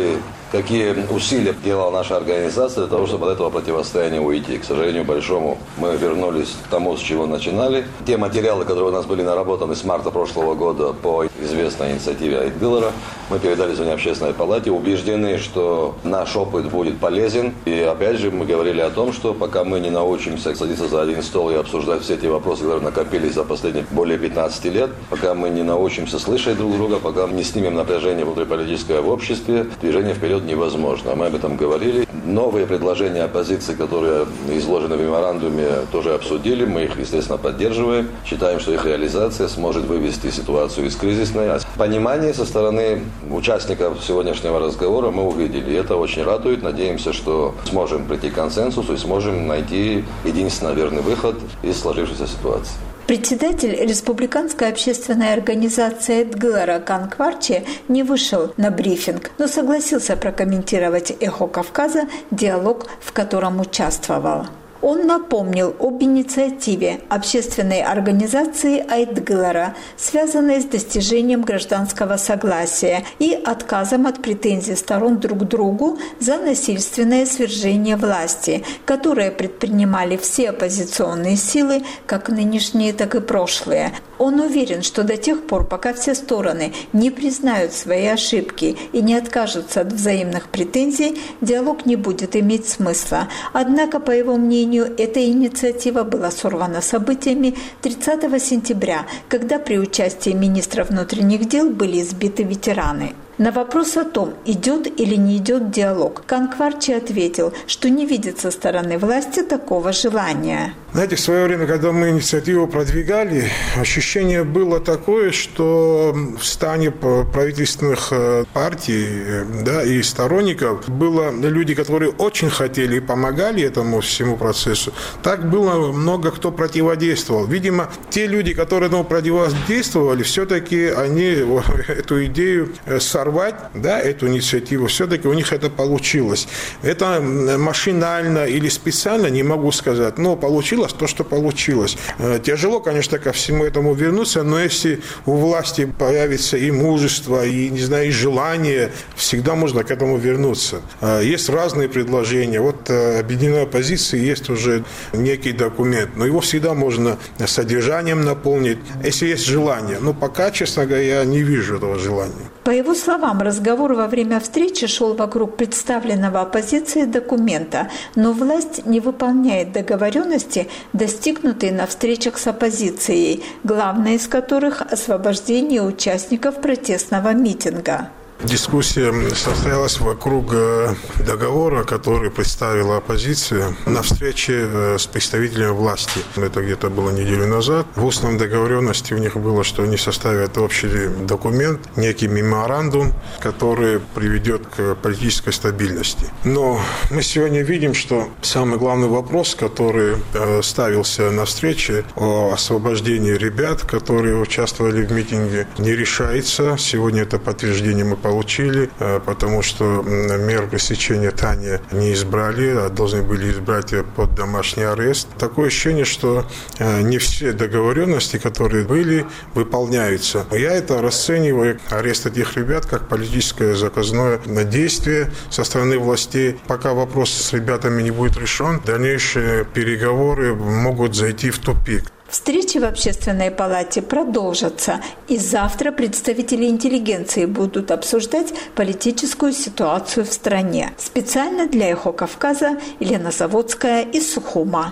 какие усилия делала наша организация для того, чтобы от этого противостояния уйти. К сожалению большому, мы вернулись к тому, с чего начинали. Те материалы, которые у нас были наработаны с марта прошлого года по известной инициативе Айтгылара, мы передали Звание общественной палате, убеждены, что наш опыт будет полезен. И опять же мы говорили о том, что пока мы не научимся садиться за один стол и обсуждать все эти вопросы, которые накопились за последние более 15 лет, пока мы не научимся слышать друг друга, пока мы не снимем напряжение внутриполитическое в обществе, движение вперед невозможно. Мы об этом говорили. Новые предложения оппозиции, которые изложены в меморандуме, тоже обсудили. Мы их, естественно, поддерживаем. Считаем, что их реализация сможет вывести ситуацию из кризисной. Понимание со стороны участников сегодняшнего разговора мы увидели. И это очень радует. Надеемся, что сможем прийти к консенсусу и сможем найти единственно верный выход из сложившейся ситуации. Председатель республиканской общественной организации Айтгылара Кан Кварчи не вышел на брифинг, но согласился прокомментировать «Эхо Кавказа» диалог, в котором участвовал. Он напомнил об инициативе общественной организации Айтгылара, связанной с достижением гражданского согласия и отказом от претензий сторон друг к другу за насильственное свержение власти, которое предпринимали все оппозиционные силы, как нынешние, так и прошлые. Он уверен, что до тех пор, пока все стороны не признают свои ошибки и не откажутся от взаимных претензий, диалог не будет иметь смысла. Однако, по его мнению, эта инициатива была сорвана событиями 30 сентября, когда при участии министра внутренних дел были избиты ветераны. На вопрос о том, идет или не идет диалог, Кан Кварчи ответил, что не видит со стороны власти такого желания. Знаете, в свое время, когда мы инициативу продвигали, ощущение было такое, что в стане правительственных партий, да, и сторонников было люди, которые очень хотели и помогали этому всему процессу. Так было много кто противодействовал. Видимо, те люди, которые этому противодействовали, все-таки они эту идею сорвали. Да, эту инициативу, все-таки у них это получилось. Это машинально или специально, не могу сказать, но получилось то, что получилось. Тяжело, конечно, ко всему этому вернуться, но если у власти появится и мужество, и, не знаю, и желание, всегда можно к этому вернуться. Есть разные предложения. Вот объединенной оппозиции есть уже некий документ, но его всегда можно содержанием наполнить, если есть желание. Но пока, честно говоря, я не вижу этого желания. По его словам, разговор во время встречи шел вокруг представленного оппозиции документа, но власть не выполняет договоренности, достигнутые на встречах с оппозицией, главная из которых – освобождение участников протестного митинга. Дискуссия состоялась вокруг договора, который представила оппозиция на встрече с представителями власти. Это где-то было неделю назад. В устной договоренности у них было, что они составят общий документ, некий меморандум, который приведет к политической стабильности. Но мы сегодня видим, что самый главный вопрос, который ставился на встрече о освобождении ребят, которые участвовали в митинге, не решается. Сегодня это подтверждение мы получили, потому что меру пресечения Тани не избрали, а должны были избрать под домашний арест. Такое ощущение, что не все договоренности, которые были, выполняются. Я это расцениваю, арест этих ребят, как политическое заказное действие со стороны властей. Пока вопрос с ребятами не будет решен, дальнейшие переговоры могут зайти в тупик. Встречи в Общественной палате продолжатся, и завтра представители интеллигенции будут обсуждать политическую ситуацию в стране. Специально для «Эхо Кавказа» Елена Заводская из Сухума.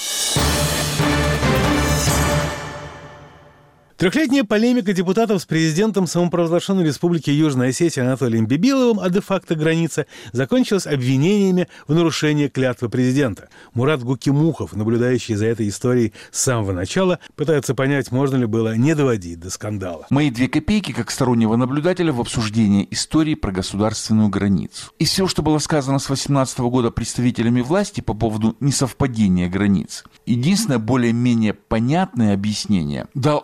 Трехлетняя полемика депутатов с президентом самопровозглашенной республики Южная Осетия Анатолием Бибиловым о де-факто границе закончилась обвинениями в нарушении клятвы президента. Мурат Гукимухов, наблюдающий за этой историей с самого начала, пытается понять, можно ли было не доводить до скандала. Мои 2 копейки как стороннего наблюдателя в обсуждении истории про государственную границу. Из всего, что было сказано с 2018 года представителями власти по поводу несовпадения границ, единственное более-менее понятное объяснение дал Алантадор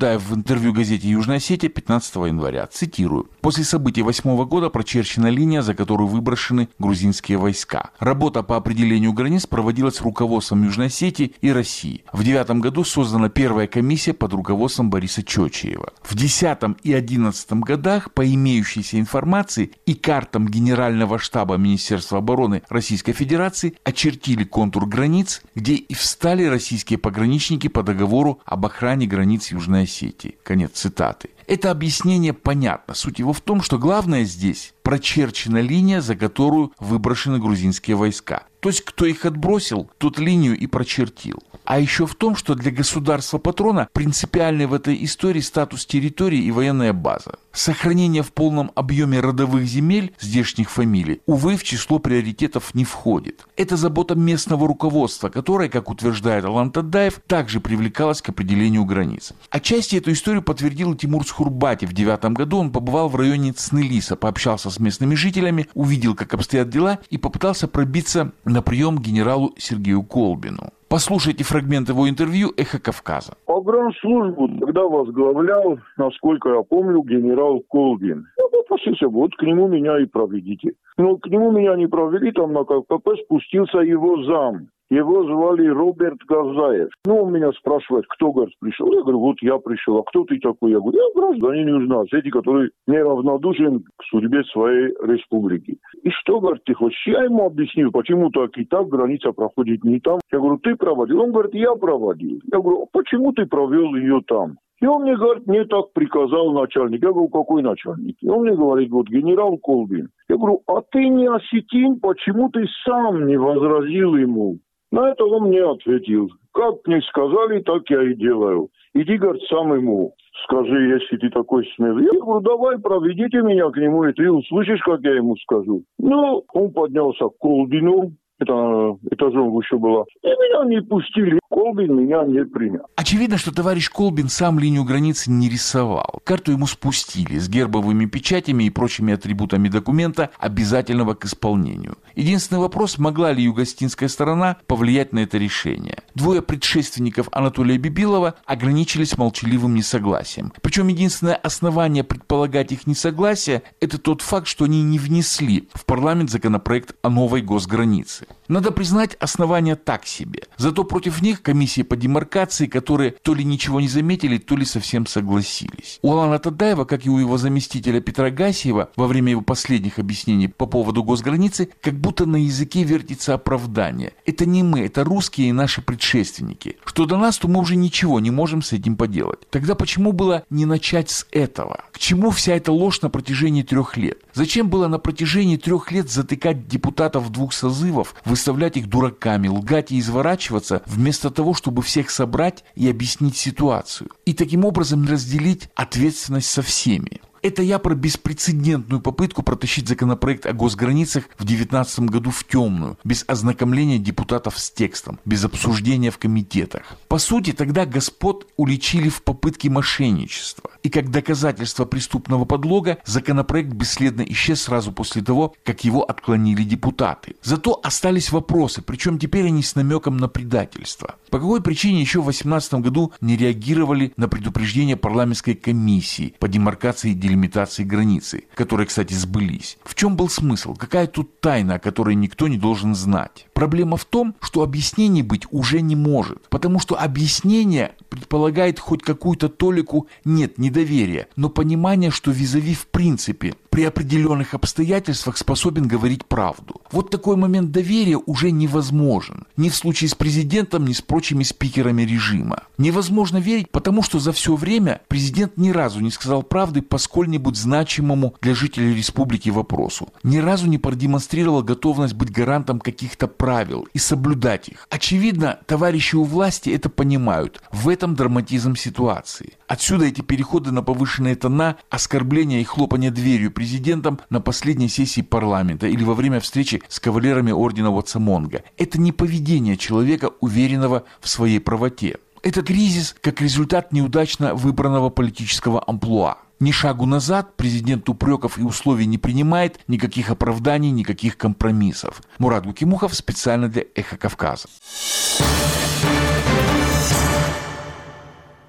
Даев в интервью газете «Южная Осетия» 15 января. Цитирую. «После событий 2008 года прочерчена линия, за которую выброшены грузинские войска. Работа по определению границ проводилась руководством Южной Осетии и России. В 2009 году создана первая комиссия под руководством Бориса Чочиева. В 2010 и 2011 годах по имеющейся информации и картам Генерального штаба Министерства обороны Российской Федерации очертили контур границ, где и встали российские пограничники по договору об охране границ Южной Осетии». Конец цитаты. Это объяснение понятно. Суть его в том, что главное здесь – прочерчена линия, за которую выброшены грузинские войска. То есть, кто их отбросил, тот линию и прочертил. А еще в том, что для государства-патрона принципиальный в этой истории статус территории и военная база. Сохранение в полном объеме родовых земель здешних фамилий, увы, в число приоритетов не входит. Это забота местного руководства, которое, как утверждает Алан Тадаев, также привлекалось к определению границ. Отчасти эту историю подтвердил и Тимур Схурбати. В 2009 году он побывал в районе Цнылиса, пообщался с местными жителями, увидел, как обстоят дела, и попытался пробиться на прием к генералу Сергею Колбину. Послушайте фрагмент его интервью «Эхо Кавказа». Погранслужбу тогда возглавлял, насколько я помню, генерал Колбин. Я попросился, вот к нему меня и проведите. Но к нему меня не провели, там на КПП спустился его зам. Его звали Роберт Газаев. Он меня спрашивает, кто, говорит, пришел. Я говорю, вот я пришел. А кто ты такой? Я говорю, я гражданин Южной Осетии, который неравнодушен к судьбе своей республики. И что, говорит, ты хочешь? Я ему объяснил, почему так и так граница проходит не там. Я говорю, ты проводил? Он говорит, я проводил. Я говорю, почему ты провел ее там? И он мне говорит, мне так приказал начальник. Я говорю, какой начальник? И он мне говорит, вот генерал Колбин. Я говорю, а ты не осетин, почему ты сам не возразил ему? На это он мне ответил, как мне сказали, так я и делаю. Иди, говорит, сам ему скажи, если ты такой смелый. Я говорю, давай, проведите меня к нему, и ты услышишь, как я ему скажу. Он поднялся к Колбину, это этажом выше было, и меня не пустили. Колбин меня не принял. Очевидно, что товарищ Колбин сам линию границы не рисовал. Карту ему спустили с гербовыми печатями и прочими атрибутами документа, обязательного к исполнению. Единственный вопрос, могла ли юго-осетинская сторона повлиять на это решение. Двое предшественников Анатолия Бибилова ограничились молчаливым несогласием. Причем единственное основание предполагать их несогласие – это тот факт, что они не внесли в парламент законопроект о новой госгранице. Надо признать, основания так себе. Зато против них комиссии по демаркации, которые то ли ничего не заметили, то ли совсем согласились. У Алана Тадаева, как и у его заместителя Петра Гасиева, во время его последних объяснений по поводу госграницы, как будто на языке вертится оправдание. Это не мы, это русские и наши предшественники. Что до нас, то мы уже ничего не можем с этим поделать. Тогда почему было не начать с этого? К чему вся эта ложь на протяжении 3 лет? Зачем было на протяжении 3 лет затыкать депутатов 2 созывов, выставлять их дураками, лгать и изворачиваться, вместо того, чтобы всех собрать и объяснить ситуацию? И таким образом разделить ответственность со всеми. Это я про беспрецедентную попытку протащить законопроект о госграницах в 2019 году в темную, без ознакомления депутатов с текстом, без обсуждения в комитетах. По сути, тогда господ уличили в попытке мошенничества. И как доказательство преступного подлога законопроект бесследно исчез сразу после того, как его отклонили депутаты. Зато остались вопросы, причем теперь они с намеком на предательство. По какой причине еще в 2018 году не реагировали на предупреждение парламентской комиссии по демаркации и делимитации границы, которые, кстати, сбылись? В чем был смысл? Какая тут тайна, о которой никто не должен знать? Проблема в том, что объяснений быть уже не может, потому что объяснение предполагает хоть какую-то толику, нет, недоверия, но понимание, что визави в принципе при определенных обстоятельствах способен говорить правду. Вот такой момент доверия уже невозможен. Ни в случае с президентом, ни с прочими спикерами режима. Невозможно верить, потому что за все время президент ни разу не сказал правды по сколь-нибудь значимому для жителей республики вопросу. Ни разу не продемонстрировал готовность быть гарантом каких-то правил и соблюдать их. Очевидно, товарищи у власти это понимают. В этом драматизм ситуации. Отсюда эти переходы на повышенные тона, оскорбления и хлопания дверью президентом на последней сессии парламента или во время встречи с кавалерами ордена Вацамонга. Это не поведение человека, уверенного в своей правоте. Это кризис как результат неудачно выбранного политического амплуа. Ни шагу назад, президент упреков и условий не принимает, никаких оправданий, никаких компромиссов. Мурат Гукимухов специально для «Эхо Кавказа».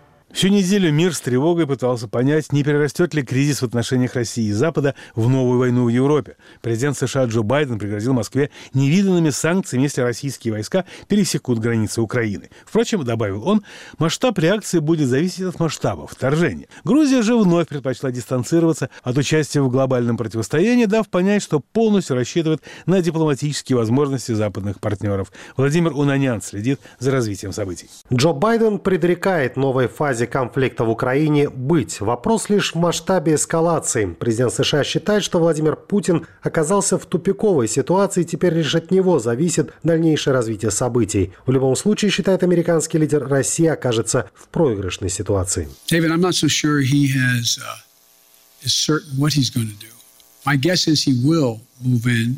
Всю неделю мир с тревогой пытался понять, не перерастет ли кризис в отношениях России и Запада в новую войну в Европе. Президент США Джо Байден пригрозил Москве невиданными санкциями, если российские войска пересекут границы Украины. Впрочем, добавил он, масштаб реакции будет зависеть от масштаба вторжения. Грузия же вновь предпочла дистанцироваться от участия в глобальном противостоянии, дав понять, что полностью рассчитывает на дипломатические возможности западных партнеров. Владимир Унанян следит за развитием событий. Джо Байден предрекает новой фазе конфликта в Украине быть. Вопрос лишь в масштабе эскалации. Президент США считает, что Владимир Путин оказался в тупиковой ситуации, и теперь лишь от него зависит дальнейшее развитие событий. В любом случае, считает американский лидер, Россия окажется в проигрышной ситуации. David, I'm not so sure he is certain what he's going to do. My guess is he will move in.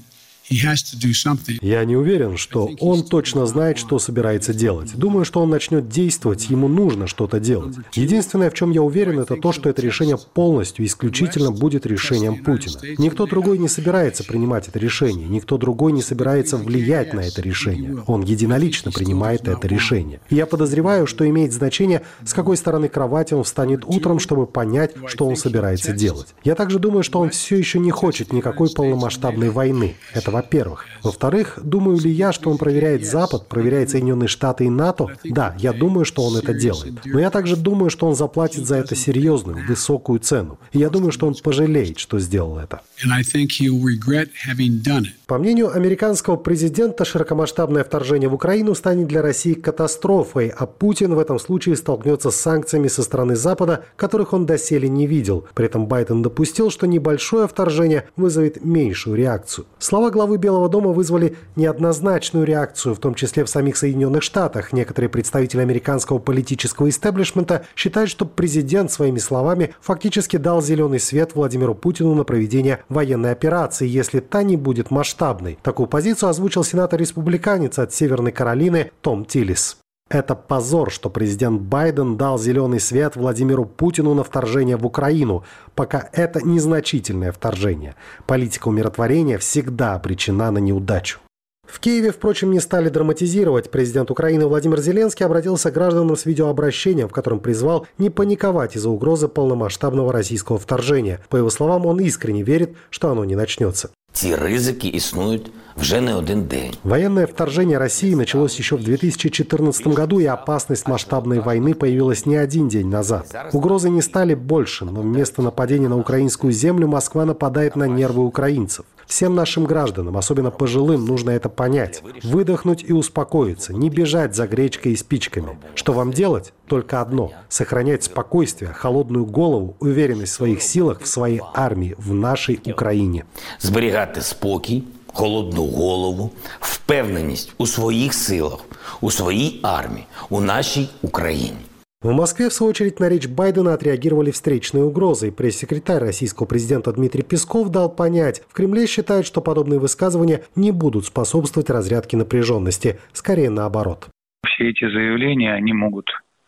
Я не уверен, что он точно знает, что собирается делать. Думаю, что он начнет действовать, ему нужно что-то делать. Единственное, в чем я уверен, это то, что это решение полностью, исключительно будет решением Путина. Никто другой не собирается принимать это решение, никто другой не собирается влиять на это решение. Он единолично принимает это решение. И я подозреваю, что имеет значение, с какой стороны кровати он встанет утром, чтобы понять, что он собирается делать. Я также думаю, что он все еще не хочет никакой полномасштабной войны. Это во-первых. Во-вторых, думаю ли я, что он проверяет Запад, проверяет Соединенные Штаты и НАТО? Да, я думаю, что он это делает. Но я также думаю, что он заплатит за это серьезную, высокую цену. И я думаю, что он пожалеет, что сделал это. По мнению американского президента, широкомасштабное вторжение в Украину станет для России катастрофой, а Путин в этом случае столкнется с санкциями со стороны Запада, которых он доселе не видел. При этом Байден допустил, что небольшое вторжение вызовет меньшую реакцию. Слова главы Белого дома вызвали неоднозначную реакцию, в том числе в самих Соединенных Штатах. Некоторые представители американского политического истеблишмента считают, что президент своими словами фактически дал зеленый свет Владимиру Путину на проведение военной операции, если та не будет масштабной. Такую позицию озвучил сенатор-республиканец от Северной Каролины Том Тиллис. Это позор, что президент Байден дал зеленый свет Владимиру Путину на вторжение в Украину, пока это незначительное вторжение. Политика умиротворения всегда обречена на неудачу. В Киеве, впрочем, не стали драматизировать. Президент Украины Владимир Зеленский обратился к гражданам с видеообращением, в котором призвал не паниковать из-за угрозы полномасштабного российского вторжения. По его словам, он искренне верит, что оно не начнется. Ці ризики існують вже не один день. Военное вторжение России началось еще в 2014 году, и опасность масштабной войны появилась не один день назад. Угрозы не стали больше, но вместо нападения на украинскую землю Москва нападает на нервы украинцев. Всем нашим гражданам, особенно пожилым, нужно это понять. Выдохнуть и успокоиться, не бежать за гречкой и спичками. Что вам делать? Только одно – сохранять спокойствие, холодную голову, уверенность в своих силах, в своей армии, в нашей Украине. Зберігати спокій, холодну голову, впевненість у своїх силах, у своїй армії, у нашій Україні. В Москве, в свою очередь, на речь Байдена отреагировали встречной угрозой. Пресс-секретарь российского президента Дмитрий Песков дал понять, в Кремле считают, что подобные высказывания не будут способствовать разрядке напряженности, скорее наоборот. Все эти заявления, они могут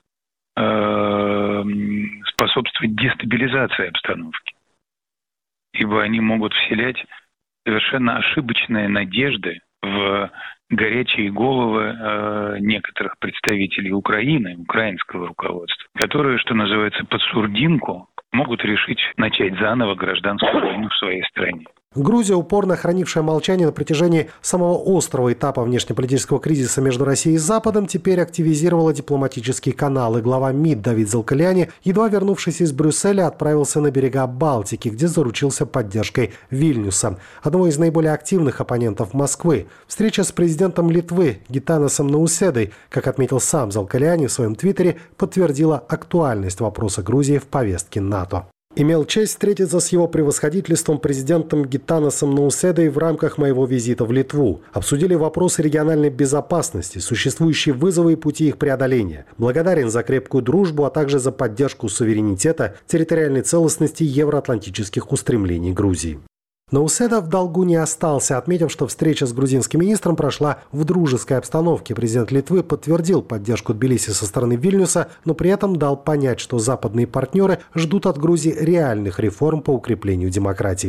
способствовать дестабилизации обстановки, ибо они могут вселять совершенно ошибочные надежды в горячие головы некоторых представителей Украины, украинского руководства, которые, что называется, под сурдинку могут решить начать заново гражданскую войну в своей стране. Грузия, упорно хранившая молчание на протяжении самого острого этапа внешнеполитического кризиса между Россией и Западом, теперь активизировала дипломатические каналы. Глава МИД Давид Залкаляни, едва вернувшись из Брюсселя, отправился на берега Балтики, где заручился поддержкой Вильнюса, одного из наиболее активных оппонентов Москвы. Встреча с президентом Литвы Гитанасом Науседой, как отметил сам Залкаляни в своем твиттере, подтвердила актуальность вопроса Грузии в повестке НАТО. Имел честь встретиться с его превосходительством президентом Гитанасом Науседой в рамках моего визита в Литву. Обсудили вопросы региональной безопасности, существующие вызовы и пути их преодоления. Благодарен за крепкую дружбу, а также за поддержку суверенитета, территориальной целостности и евроатлантических устремлений Грузии. Науседа в долгу не остался, отметив, что встреча с грузинским министром прошла в дружеской обстановке. Президент Литвы подтвердил поддержку Тбилиси со стороны Вильнюса, но при этом дал понять, что западные партнеры ждут от Грузии реальных реформ по укреплению демократии.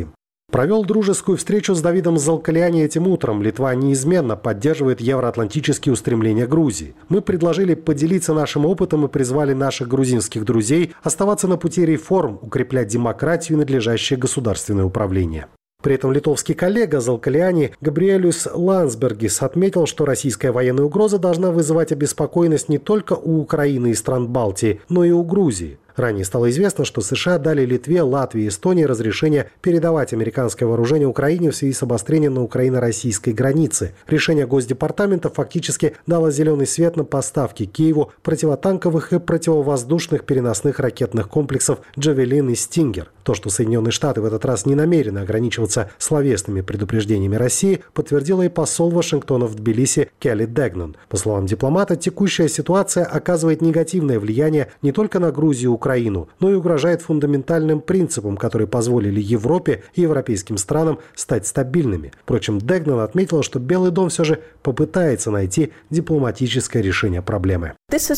Провел дружескую встречу с Давидом Залкалиани этим утром. Литва неизменно поддерживает евроатлантические устремления Грузии. Мы предложили поделиться нашим опытом и призвали наших грузинских друзей оставаться на пути реформ, укреплять демократию и надлежащее государственное управление. При этом литовский коллега Залкалиани Габриэлюс Ландсбергис отметил, что российская военная угроза должна вызывать обеспокоенность не только у Украины и стран Балтии, но и у Грузии. Ранее стало известно, что США дали Литве, Латвии и Эстонии разрешение передавать американское вооружение Украине в связи с обострением на украино-российской границе. Решение Госдепартамента фактически дало зеленый свет на поставки Киеву противотанковых и противовоздушных переносных ракетных комплексов «Джавелин» и «Стингер». То, что Соединенные Штаты в этот раз не намерены ограничиваться словесными предупреждениями России, подтвердила и посол Вашингтона в Тбилиси Келли Дегнан. По словам дипломата, текущая ситуация оказывает негативное влияние не только на Грузию и Украину, но и угрожает фундаментальным принципам, которые позволили Европе и европейским странам стать стабильными. Впрочем, Дегнан отметила, что Белый дом все же попытается найти дипломатическое решение проблемы.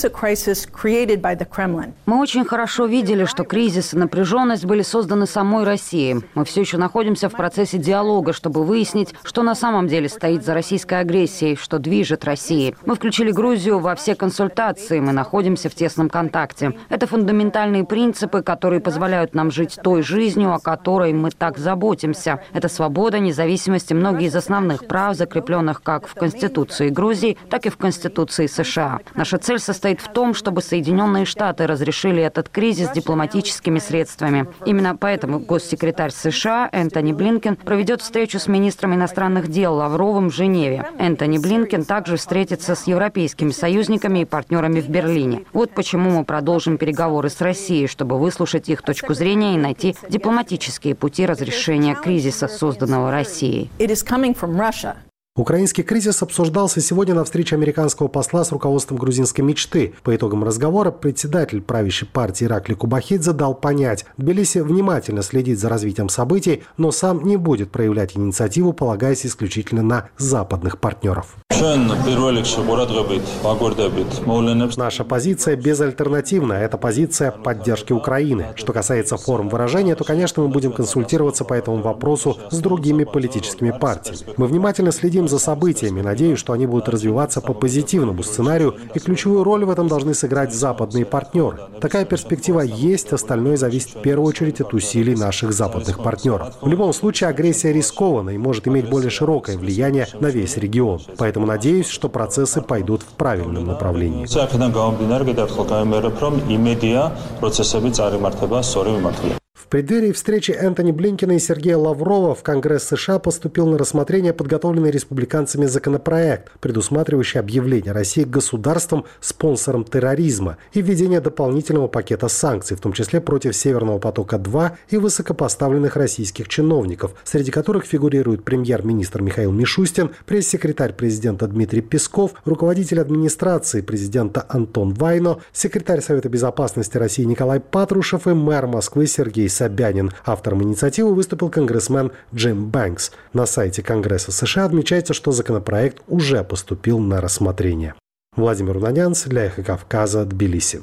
Мы очень хорошо видели, что кризис и напряженность были созданы самой Россией. Мы все еще находимся в процессе диалога, чтобы выяснить, что на самом деле стоит за российской агрессией, что движет Россией. Мы включили Грузию во все консультации, мы находимся в тесном контакте. Это фундаментальные принципы, которые позволяют нам жить той жизнью, о которой мы так заботимся. Это свобода, независимость и многие из основных прав, закрепленных как в Конституции Грузии, так и в Конституции США. Наша цель состоит в том, чтобы Соединенные Штаты разрешили этот кризис дипломатическими средствами. Именно поэтому госсекретарь США Энтони Блинкен проведет встречу с министром иностранных дел Лавровым в Женеве. Энтони Блинкен также встретится с европейскими союзниками и партнерами в Берлине. Вот почему мы продолжим переговоры с Россией, чтобы выслушать их точку зрения и найти дипломатические пути разрешения кризиса, созданного Россией. Украинский кризис обсуждался сегодня на встрече американского посла с руководством грузинской мечты. По итогам разговора председатель правящей партии Иракли Кубахидзе дал понять, Тбилиси внимательно следит за развитием событий, но сам не будет проявлять инициативу, полагаясь исключительно на западных партнеров. Наша позиция безальтернативна. Это позиция поддержки Украины. Что касается форм выражения, то, конечно, мы будем консультироваться по этому вопросу с другими политическими партиями. Мы внимательно следим за событиями. Надеюсь, что они будут развиваться по позитивному сценарию, и ключевую роль в этом должны сыграть западные партнеры. Такая перспектива есть, остальное зависит в первую очередь от усилий наших западных партнеров. В любом случае, агрессия рискована и может иметь более широкое влияние на весь регион. Поэтому надеюсь, что процессы пойдут в правильном направлении. В преддверии встречи Энтони Блинкена и Сергея Лаврова в Конгресс США поступил на рассмотрение подготовленный республиканцами законопроект, предусматривающий объявление России государством, спонсором терроризма, и введение дополнительного пакета санкций, в том числе против «Северного потока-2» и высокопоставленных российских чиновников, среди которых фигурируют премьер-министр Михаил Мишустин, пресс-секретарь президента Дмитрий Песков, руководитель администрации президента Антон Вайно, секретарь Совета безопасности России Николай Патрушев и мэр Москвы Сергей Собянин. Автором инициативы выступил конгрессмен Джим Бэнкс. На сайте Конгресса США отмечается, что законопроект уже поступил на рассмотрение. Владимир Унанянц для «Эхо Кавказа», Тбилиси.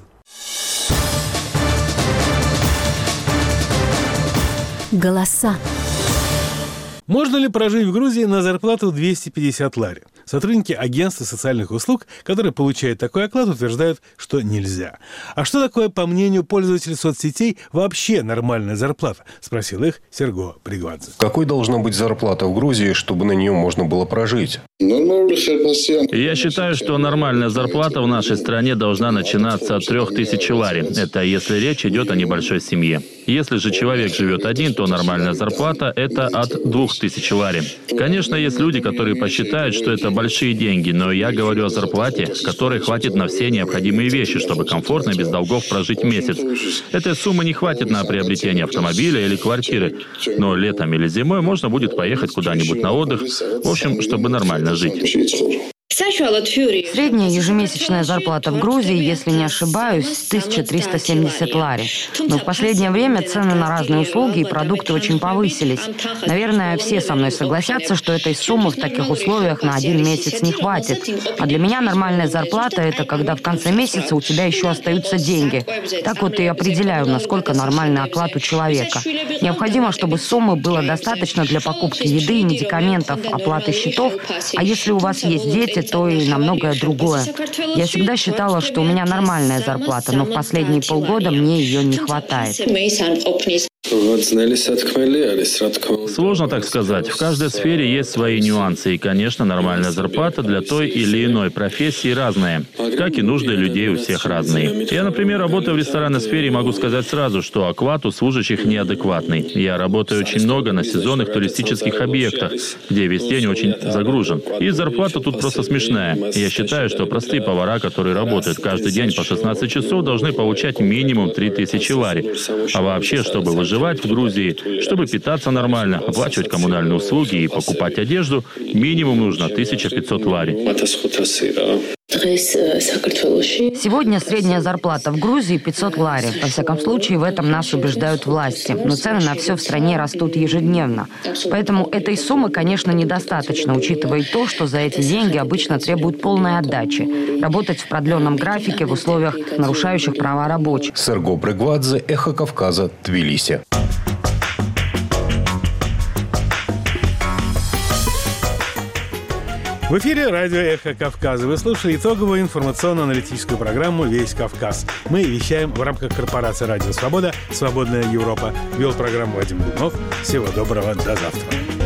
Голоса. Можно ли прожить в Грузии на зарплату 250 лари? Сотрудники агентства социальных услуг, которые получают такой оклад, утверждают, что нельзя. А что такое, по мнению пользователей соцсетей, вообще нормальная зарплата? Спросил их Серго Пригвадзе. Какой должна быть зарплата в Грузии, чтобы на нее можно было прожить? Я считаю, что нормальная зарплата в нашей стране должна начинаться от 3000 лари. Это если речь идет о небольшой семье. Если же человек живет один, то нормальная зарплата – это от 2000 лари. Конечно, есть люди, которые посчитают, что это большие деньги, но я говорю о зарплате, которой хватит на все необходимые вещи, чтобы комфортно без долгов прожить месяц. Этой суммы не хватит на приобретение автомобиля или квартиры, но летом или зимой можно будет поехать куда-нибудь на отдых, в общем, чтобы нормально жить. Средняя ежемесячная зарплата в Грузии, если не ошибаюсь, 1370 лари. Но в последнее время цены на разные услуги и продукты очень повысились. Наверное, все со мной согласятся, что этой суммы в таких условиях на 1 месяц не хватит. А для меня нормальная зарплата – это когда в конце месяца у тебя еще остаются деньги. Так вот и определяю, насколько нормальный оклад у человека. Необходимо, чтобы суммы было достаточно для покупки еды, медикаментов, оплаты счетов. А если у вас есть дети, то и на многое другое. Я всегда считала, что у меня нормальная зарплата, но в последние полгода мне ее не хватает. Сложно так сказать. В каждой сфере есть свои нюансы. И, конечно, нормальная зарплата для той или иной профессии разная. Как и нужды людей у всех разные. Я, например, работаю в ресторанной сфере и могу сказать сразу, что оклад у служащих неадекватный. Я работаю очень много на сезонных туристических объектах, где весь день очень загружен. И зарплата тут просто смешная. Я считаю, что простые повара, которые работают каждый день по 16 часов, должны получать минимум 3000 лари. А вообще, чтобы выживать в Грузии, чтобы питаться нормально, оплачивать коммунальные услуги и покупать одежду, минимум нужно 1500 лари. Сегодня средняя зарплата в Грузии 500 лари. Во всяком случае, в этом нас убеждают власти. Но цены на все в стране растут ежедневно. Поэтому этой суммы, конечно, недостаточно, учитывая то, что за эти деньги обычно требуют полной отдачи. Работать в продленном графике в условиях, нарушающих права рабочих. Серго Брегвадзе, Эхо Кавказа, Тбилиси. В эфире радио «Эхо Кавказа». Вы слушали итоговую информационно-аналитическую программу «Весь Кавказ». Мы вещаем в рамках корпорации «Радио Свобода», «Свободная Европа». Вел программу Вадим Дубнов. Всего доброго, до завтра.